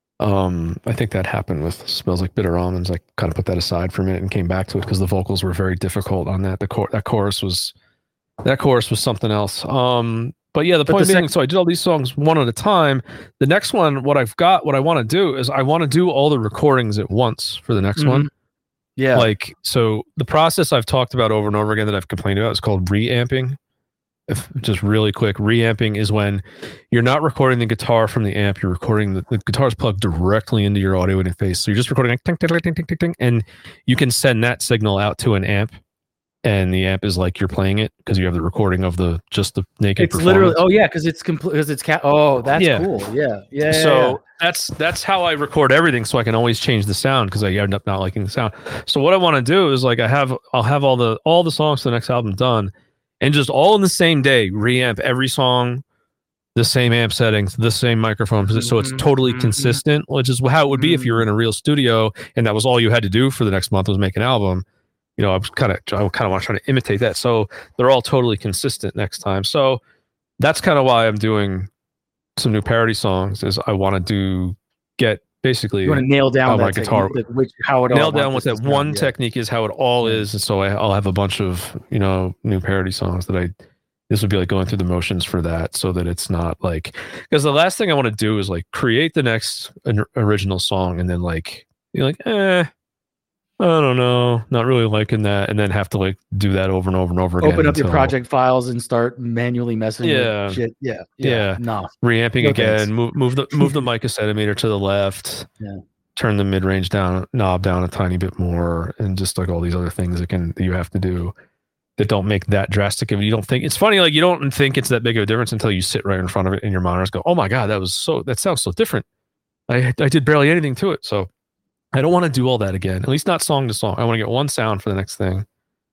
Um, I think that happened with "Smells Like Bitter Almonds." I kind of put that aside for a minute and came back to it because the vocals were very difficult on that. The cor- that chorus was that chorus was something else. Um, but yeah, the But point the being, sec- so I did all these songs one at a time. The next one, what I've got, what I want to do is I want to do all the recordings at once for the next Mhm. one. Yeah. Like, so the process I've talked about over and over again that I've complained about is called reamping. If just really quick, reamping is when you're not recording the guitar from the amp, you're recording the, the guitar's plugged directly into your audio interface. So you're just recording like, ting, ting, ting, ting, ting, ting, and you can send that signal out to an amp, and the amp is like you're playing it because you have the recording of the just the naked. it's literally. performance. Oh yeah, because it's complete. Because it's cat. Oh, that's Yeah. cool. Yeah. Yeah. yeah, So yeah. that's that's how I record everything, so I can always change the sound because I end up not liking the sound. So what I want to do is like I have I'll have all the all the songs for the next album done, and just all in the same day reamp every song, the same amp settings, the same microphone, so it's Mhm, totally mhm. consistent, which is how it would be if you were in a real studio and that was all you had to do for the next month was make an album. You know, I was kind of I kind of want to try to imitate that, so they're all totally consistent next time. So that's kind of why I'm doing some new parody songs. Is I want to do get basically You want to nail down how that my guitar- technique, like, which how it all nail down wants what it that to one sound, yeah. technique is, how it all Yeah. is, and so I, I'll have a bunch of you know new parody songs that I. This would be like going through the motions for that, so that it's not like because the last thing I want to do is like create the next an- original song and then like you're like eh. I don't know, not really liking that, and then have to like do that over and over and over again. Open up your until project files and start manually messing Yeah. with shit. Yeah. Yeah. No. reamping No again, thanks. move move the move the mic a centimeter to the left, Yeah. turn the mid range down knob down a tiny bit more, and just like all these other things that can that you have to do that don't make that drastic of you don't think it's funny like you don't think it's that big of a difference until you sit right in front of it in your monitors go oh my god that was so that sounds so different. I I did barely anything to it, so I don't want to do all that again, at least not song to song. I want to get one sound for the next thing.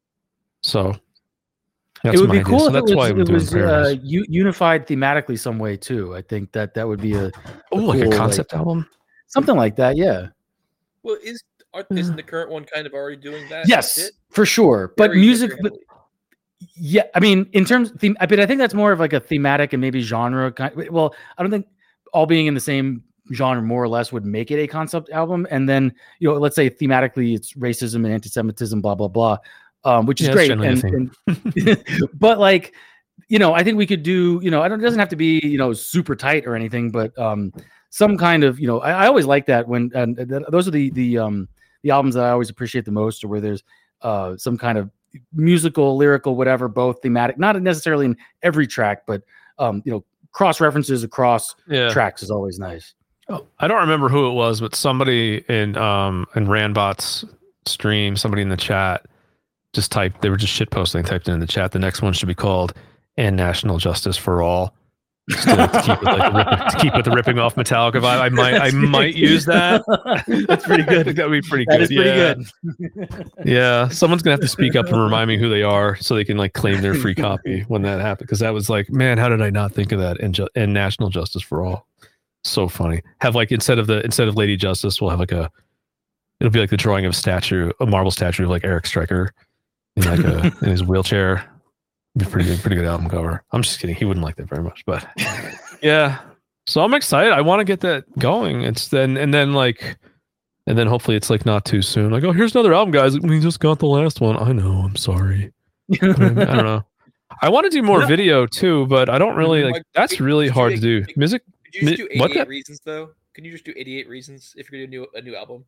So that's It would my be idea. cool So if that's it why was, I'm it doing was uh, parodies. u- unified thematically some way too. I think that that would be a Oh, like cool, a like- concept album. something like that. Yeah. Well, is are, isn't the current one kind of already doing that? Yes, shit? for sure. But Very music, but differently. yeah, I mean, in terms, theme, I but I think that's more of like a thematic and maybe genre kind. Well, I don't think all being in the same genre more or less would make it a concept album. And then you know, let's say thematically it's racism and anti-Semitism, blah blah blah, um, which is Yeah, that's great. generally the And, and but like, you know, I think we could do. You know, I don't. It doesn't have to be you know super tight or anything, but um, some kind of you know, I, I always like that when and th- those are the the um the albums that I always appreciate the most, or where there's uh some kind of musical, lyrical, whatever, both thematic, not necessarily in every track, but um, you know, cross references across Yeah. tracks is always nice. Oh, I don't remember who it was, but somebody in um in Randbot's stream, somebody in the chat just typed. They were just shit posting. Typed in the chat. The next one should be called "And National Justice for All." Just to, to keep with like the rip, to keep with the ripping off Metallica vibe. I might I That's might pretty- use that. That's pretty I good. think that would be pretty That good. is pretty yeah. good. Yeah, someone's gonna have to speak up and remind me who they are so they can like claim their free copy when that happened. Because that was like, man, how did I not think of that? And ju- and National Justice for All, so funny. Have like instead of the instead of Lady Justice, we'll have like a, it'll be like the drawing of a statue, a marble statue of like Eric Stryker in like a in his wheelchair. Be pretty good, pretty good album cover. I'm just kidding. He wouldn't like that very much, but yeah. So I'm excited. I want to get that going. It's then and then like. And then hopefully it's like not too soon. Like, oh, here's another album, guys. We just got the last one. I know. I'm sorry. I don't know. I want to do more No. video too, but I don't really like. Like, That's could- really could you hard to make- do. make- Music. Could you just Mi- do what eighty-eight that- reasons though? Can you just do eighty-eight reasons if you're gonna do a new album?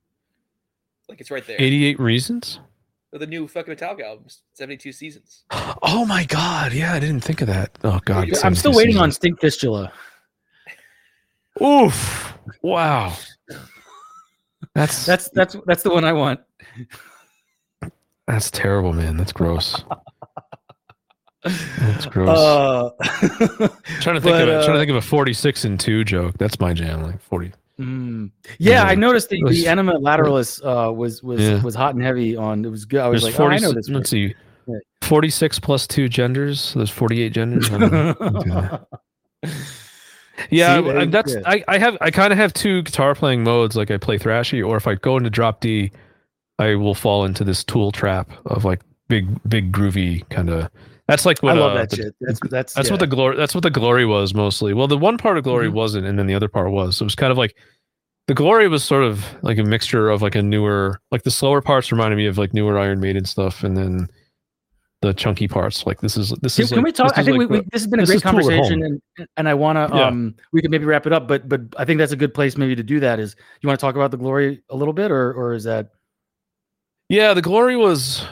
Like it's right there. eighty-eight Reasons. Or the new fucking Metallica albums, seventy-two seasons. Oh my god! Yeah, I didn't think of that. Oh god. I'm I'm still seventy-two waiting on seasons. Stink Fistula. Oof! Wow. That's That's that's that's the one I want. that's terrible, man. That's gross. That's gross. Uh, trying to think but, of it. Trying uh, to think of a forty-six and two joke. That's my jam. Like forty. mm, yeah, I Yeah. noticed the, It was- the Enema Lateralis uh, was was Yeah. was hot and heavy on. It was good. I was There's like, oh, I forty. know this. Let's see. Yeah. forty-six plus two genders. So there's forty-eight genders. I don't know. Let me do that. Yeah, See, I- they- that's yeah. I, I have I kind of have two guitar playing modes. Like I play thrashy, or if I go into drop D, I will fall into this Tool trap of like big, big groovy kind of. That's like what I love uh, that the, shit. That's that's that's yeah. what the glory. That's what the glory was mostly. Well, the one part of glory Mhm. wasn't, and then the other part was. So it was kind of like the glory was sort of like a mixture of like a newer, like the slower parts reminded me of like newer Iron Maiden stuff, and then the chunky parts. Like this is this Can, is. can like, we talk? this I is think like we, the- we this has been a this great is Tool at conversation, home. and and I want to Yeah. um we could maybe wrap it up, but but I think that's a good place maybe to do that. Is you want to talk about the glory a little bit, or or is that Yeah, the glory was.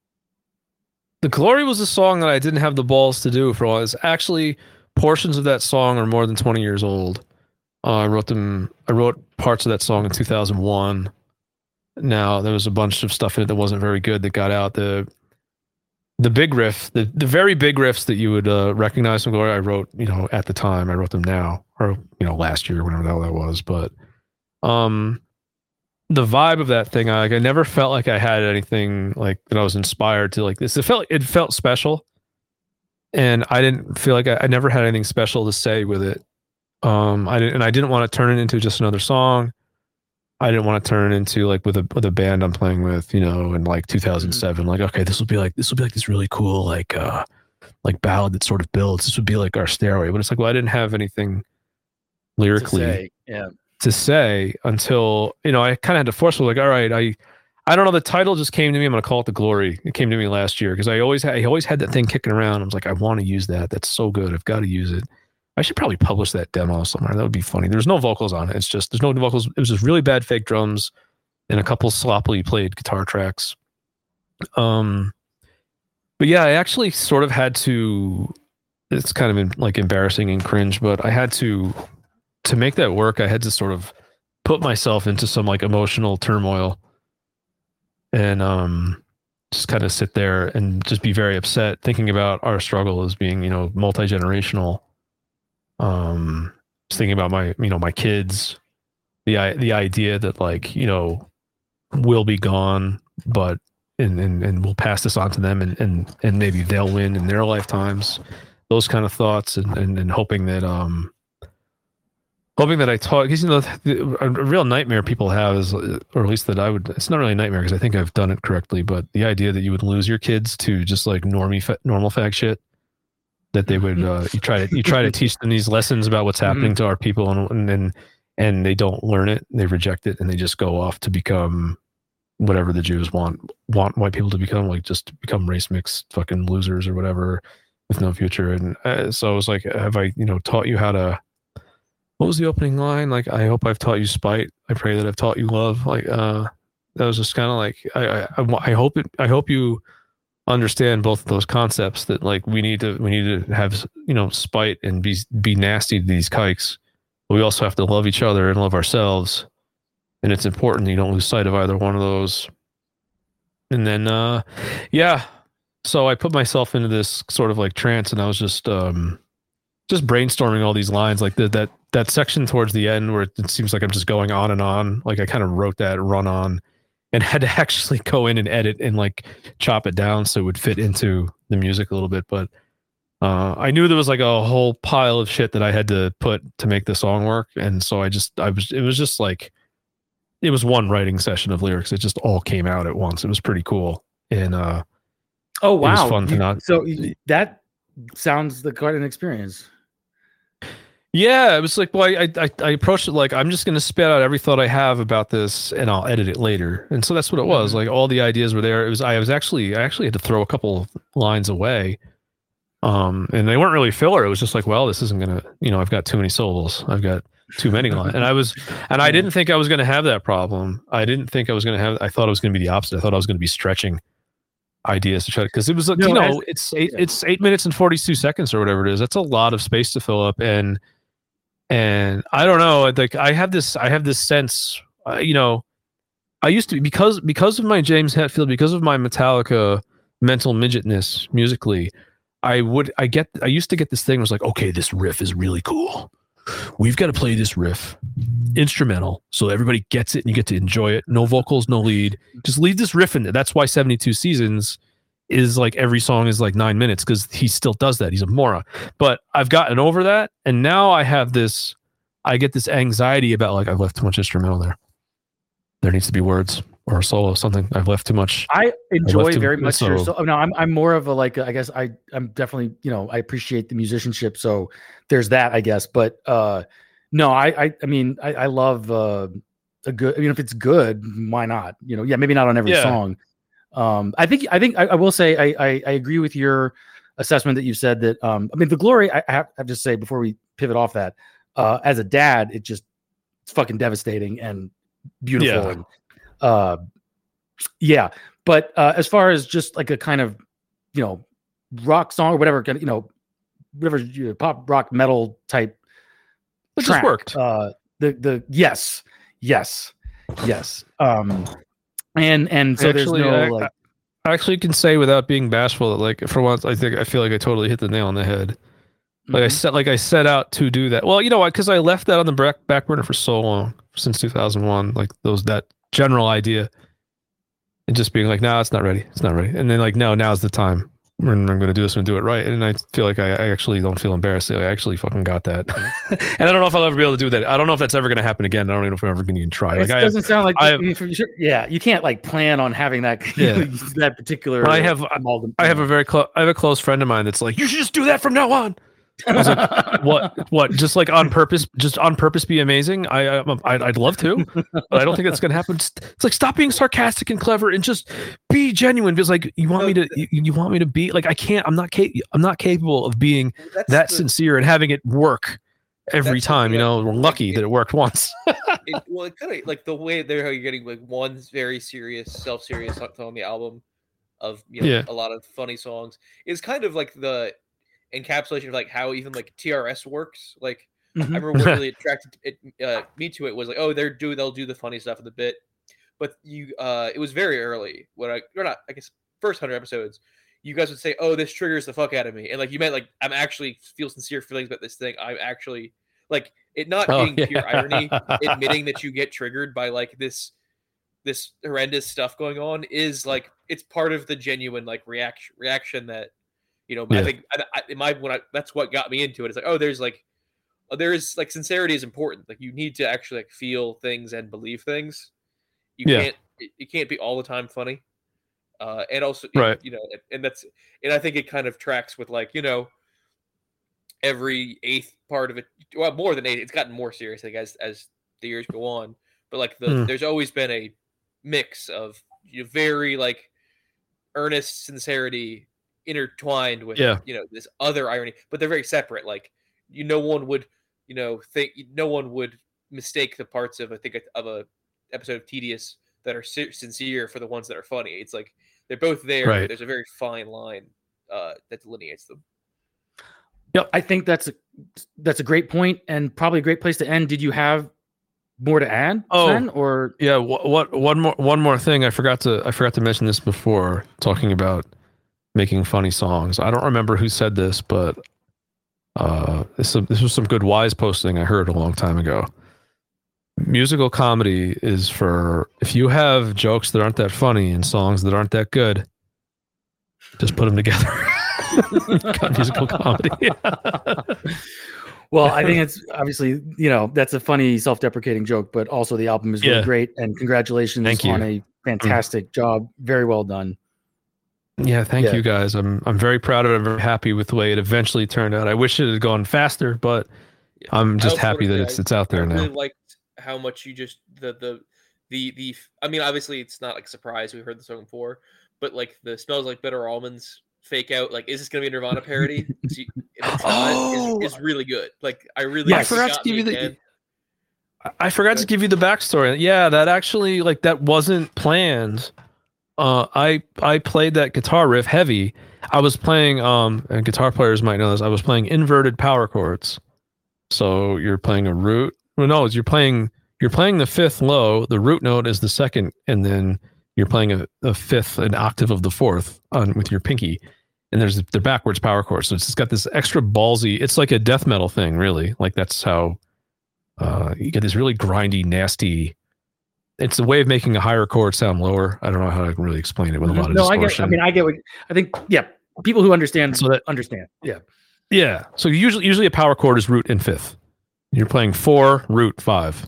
The glory was a song that I didn't have the balls to do for a while. It's actually portions of that song are more than twenty years old. Uh, I wrote them. I wrote parts of that song in two thousand one. Now there was a bunch of stuff in it that wasn't very good that got out. The the big riff, the, the very big riffs that you would uh, recognize from Glory, I wrote, you know, at the time. I wrote them now, or you know, last year, whenever the hell that was. But um, the vibe of that thing, I, like, I never felt like I had anything like that I was inspired to like this. It felt it felt special, and I didn't feel like I, I never had anything special to say with it. Um, I didn't, and I didn't want to turn it into just another song. I didn't want to turn it into like with a with a band I'm playing with, you know, in like two thousand seven. Like, okay, this will be like this will be like this really cool like uh like ballad that sort of builds. This would be like our stairway. But it's like, well, I didn't have anything lyrically to say? Yeah. to say until, you know, I kind of had to force it. Like, all right, I I don't know. The title just came to me. I'm gonna call it The Glory. It came to me last year because I always had I always had that thing kicking around. I was like, I want to use that. That's so good. I've got to use it. I should probably publish that demo somewhere. That would be funny. There's no vocals on it. It's just there's no vocals. It was just really bad fake drums and a couple sloppily played guitar tracks. Um, but yeah, I actually sort of had to. It's kind of in, like embarrassing and cringe, but I had to to make that work. I had to sort of put myself into some like emotional turmoil and um, just kind of sit there and just be very upset, thinking about our struggle as being, you know, multi generational. Um, just thinking about my, you know, my kids, the the idea that like, you know, we'll be gone, but and and and we'll pass this on to them, and and and maybe they'll win in their lifetimes. Those kind of thoughts, and and, and hoping that um, hoping that I taught, because you know, the, a real nightmare people have is, or at least that I would. It's not really a nightmare because I think I've done it correctly, but the idea that you would lose your kids to just like normie normal fag shit. That they would uh, you try to you try to teach them these lessons about what's happening mm-hmm. to our people, and and and and they don't learn it, they reject it, and they just go off to become whatever the Jews want want white people to become, like just become race mixed fucking losers or whatever with no future. And uh, so I was like, have I you know taught you how to? What was the opening line? Like, I hope I've taught you spite. I pray that I've taught you love. Like, uh, that was just kind of like I I I hope it. I hope you. Understand both of those concepts, that like we need to we need to have, you know, spite and be be nasty to these kikes, but we also have to love each other and love ourselves, and it's important that you don't lose sight of either one of those. And then uh yeah so I put myself into this sort of like trance, and I was just um just brainstorming all these lines, like the, that that section towards the end where it seems like I'm just going on and on. Like I kind of wrote that run on and had to actually go in and edit and like chop it down so it would fit into the music a little bit. But uh, I knew there was like a whole pile of shit that I had to put to make the song work. And so I just, I was, it was just like, it was one writing session of lyrics. It just all came out at once. It was pretty cool. And uh, oh, wow. It was fun to you, not. So that sounds like quite an experience. Yeah, it was like, well, I, I I approached it like, I'm just going to spit out every thought I have about this, and I'll edit it later. And so that's what it was. Mm-hmm. Like all the ideas were there. It was I was actually I actually had to throw a couple lines away, um, and they weren't really filler. It was just like, well, this isn't gonna, you know, I've got too many syllables. I've got too many lines, and I was, and I didn't think I was going to have that problem. I didn't think I was going to have. I thought it was going to be the opposite. I thought I was going to be stretching ideas to try, because it was, no, you know, as, it's eight, yeah. it's eight minutes and forty-two seconds or whatever it is. That's a lot of space to fill up, and. And I don't know, like I have this, I have this sense, uh, you know, I used to, because, because of my James Hetfield, because of my Metallica mental midgetness musically, I would, I get, I used to get this thing, was like, okay, this riff is really cool. We've got to play this riff instrumental so everybody gets it and you get to enjoy it. No vocals, no lead. Just leave this riff in there. That's why seventy-two Seasons is like every song is like nine minutes because he still does that. He's a moron. But I've gotten over that, and now I have this, I get this anxiety about like I've left too much instrumental there. There needs to be words. or a solo, something. I've left too much. I enjoy too- very much your so- so no, I'm I'm more of a like a, I guess I I'm definitely, you know, I appreciate the musicianship, so there's that, I guess. But uh no, I I I mean I, I love uh a good I mean if it's good, why not? You know, yeah, maybe not on every Yeah. song. Um I think I think I, I will say I, I I agree with your assessment that you said that um I mean the glory I, I have, I have to say before we pivot off that, uh as a dad, it just it's fucking devastating and beautiful Yeah. and uh yeah. But uh as far as just like a kind of, you know, rock song or whatever, you know, whatever you know, pop rock metal type It just track, worked. uh the the yes yes yes um and and so Actually, there's no I- like I actually can say without being bashful that, like, for once, I think I feel like I totally hit the nail on the head. Like I mhm. set, like I set out to do that. Well, you know what? Because I left that on the back back burner for so long, since two thousand one. Like those that general idea, and just being like, "No, nah, it's not ready. It's not ready." And then like, "No, now's the time. And I'm going to do this and do it right." And I feel like I, I actually don't feel embarrassed. I actually fucking got that. And I don't know if I'll ever be able to do that. I don't know if that's ever going to happen again. I don't even know if I'm ever going to even try. Like it I have, doesn't sound like I I have- mean, for sure, yeah you can't like plan on having that Yeah. that particular But I have- amalgam- I have a very close I have a close friend of mine that's like, "You should just do that from now on." I was like, what what just like on purpose just on purpose be amazing. I, I I'd, I'd love to, but I don't think that's gonna happen. It's, it's like, stop being sarcastic and clever and just be genuine, because like you want me to you, you want me to be like, I can't I'm not cap- I'm not capable of being That's that the- sincere and having it work every That's the time. You thing, know, like, we're lucky it- that it worked once. it, well, it kind of like the way there how you're getting like one very serious, self-serious song on the album of you know Yeah. a lot of funny songs is kind of like the encapsulation of like how even like T R S works. Like I Mhm. remember what really attracted it, uh, me to it was like, oh, they're do they'll do the funny stuff in the bit, but you uh it was very early when I or not I guess first hundred episodes. You guys would say, "Oh, this triggers the fuck out of me," and like you meant like I'm actually feel sincere feelings about this thing. I'm actually like it not Oh, being pure yeah. irony, admitting that you get triggered by like this this horrendous stuff going on is like it's part of the genuine like reaction reaction that you know. Yeah. I think I, I, in my when I that's what got me into it. It's like, oh, there's like oh, there is like sincerity is important. Like you need to actually like feel things and believe things. You Yeah. can't it, it can't be all the time funny. Uh, and also, you- Right. you know, and, and that's, and I think it kind of tracks with like, you know, every eighth part of it, well, more than eight, it's gotten more serious, I guess, as the years go on. But like, the Hmm. there's always been a mix of you know, very like earnest sincerity intertwined with, Yeah. you know, this other irony, but they're very separate. Like, you, no one would, you know, think, no one would mistake the parts of, I think, of a episode of Tedious that are si- sincere for the ones that are funny. It's like they're both there. But Right. there's a very fine line uh, that delineates them. Yep, I think that's a that's a great point and probably a great place to end. Did you have more to add, Oh. Sven, or Yeah, what, what one more one more thing I forgot to I forgot to mention this before, talking about making funny songs. I don't remember who said this, but uh this this was some good Wise posting I heard a long time ago. Musical comedy is for if you have jokes that aren't that funny and songs that aren't that good, just put them together. Got musical comedy. well, I think it's obviously, you know, that's a funny self-deprecating joke, but also the album is really Yeah. great, and congratulations Thank you. on a fantastic job. Very well done. Yeah, thank Yeah. you guys. I'm I'm very proud of it. I'm very happy with the way it eventually turned out. I wish it had gone faster, but I'm I just also happy wanna that say it's it's out I there really now. liked how much you just the the the the. I mean, obviously, it's not like a surprise. We heard the song before, but like the "Smells Like Bitter Almonds" fake out. Like, is this going to be a Nirvana parody? It's- if it's not, Oh. is, is really good. Like, I really. Yeah, I it forgot to got give me you the- again. I- I forgot to give you the backstory. Yeah, that actually like that wasn't planned. Uh, I I played that guitar riff heavy. I was playing um, and guitar players might know this. I was playing inverted power chords. So you're playing a root. Well, no, you're playing you're playing the fifth low. The root note is the second, and then you're playing a, a fifth, an octave of the fourth on with your pinky. And there's the backwards power chord. So it's just got this extra ballsy. It's like a death metal thing, really. Like that's how uh, you get this really grindy, nasty. It's a way of making a higher chord sound lower. I don't know how to really explain it with a lot of no, I distortion. get. I mean, I get what I think. Yeah, people who understand So that- understand. Yeah. Yeah. So usually, usually a power chord is root and fifth. You're playing four, root, five.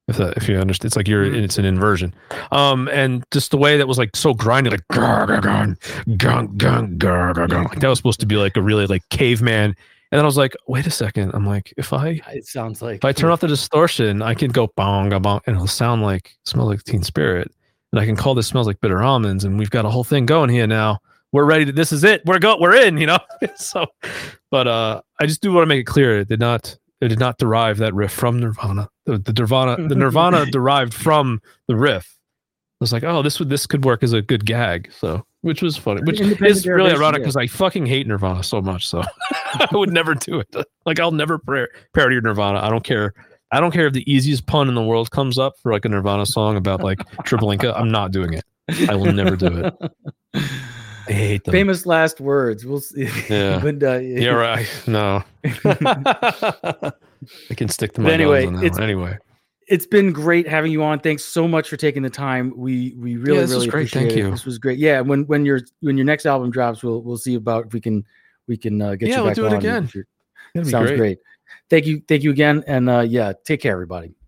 If that, if you understand, it's like you're it's an inversion. Um, and just the way that was like so grindy, like gung gung gung gung gung gung. Like that was supposed to be like a really like caveman. And then I was like, wait a second. I'm like, if I It sounds like if I turn off the distortion, I can go bong bong, and it'll sound like smell like Teen Spirit, and I can call this smells like bitter almonds, and we've got a whole thing going here now. We're ready to. This is it. We're go. We're in. You know. So, but uh, I just do want to make it clear. It did not. It did not derive that riff from Nirvana. The, the Nirvana, the Nirvana derived from the riff. I was like, oh, this would this could work as a good gag. So, which was funny. Which is really ironic because I fucking hate Nirvana so much. So, I would never do it. Like, I'll never par- parody Nirvana. I don't care. I don't care if the easiest pun in the world comes up for like a Nirvana song about like Treblinka. I'm not doing it. I will never do it. I hate them. Famous last words. We'll see. Yeah. but, uh, yeah, right. No. I can stick to my But anyway, guns on that it's- one. Anyway. It's been great having you on. Thanks so much for taking the time. We we really Yeah, this was really great. appreciate Thank it. you. This was great. Yeah, when when your when your next album drops, we'll we'll see about if we can we can uh, get Yeah, you we'll back do it on. again. If you're- That'd be Sounds great. great. Thank you, thank you again, and uh, yeah, take care, everybody.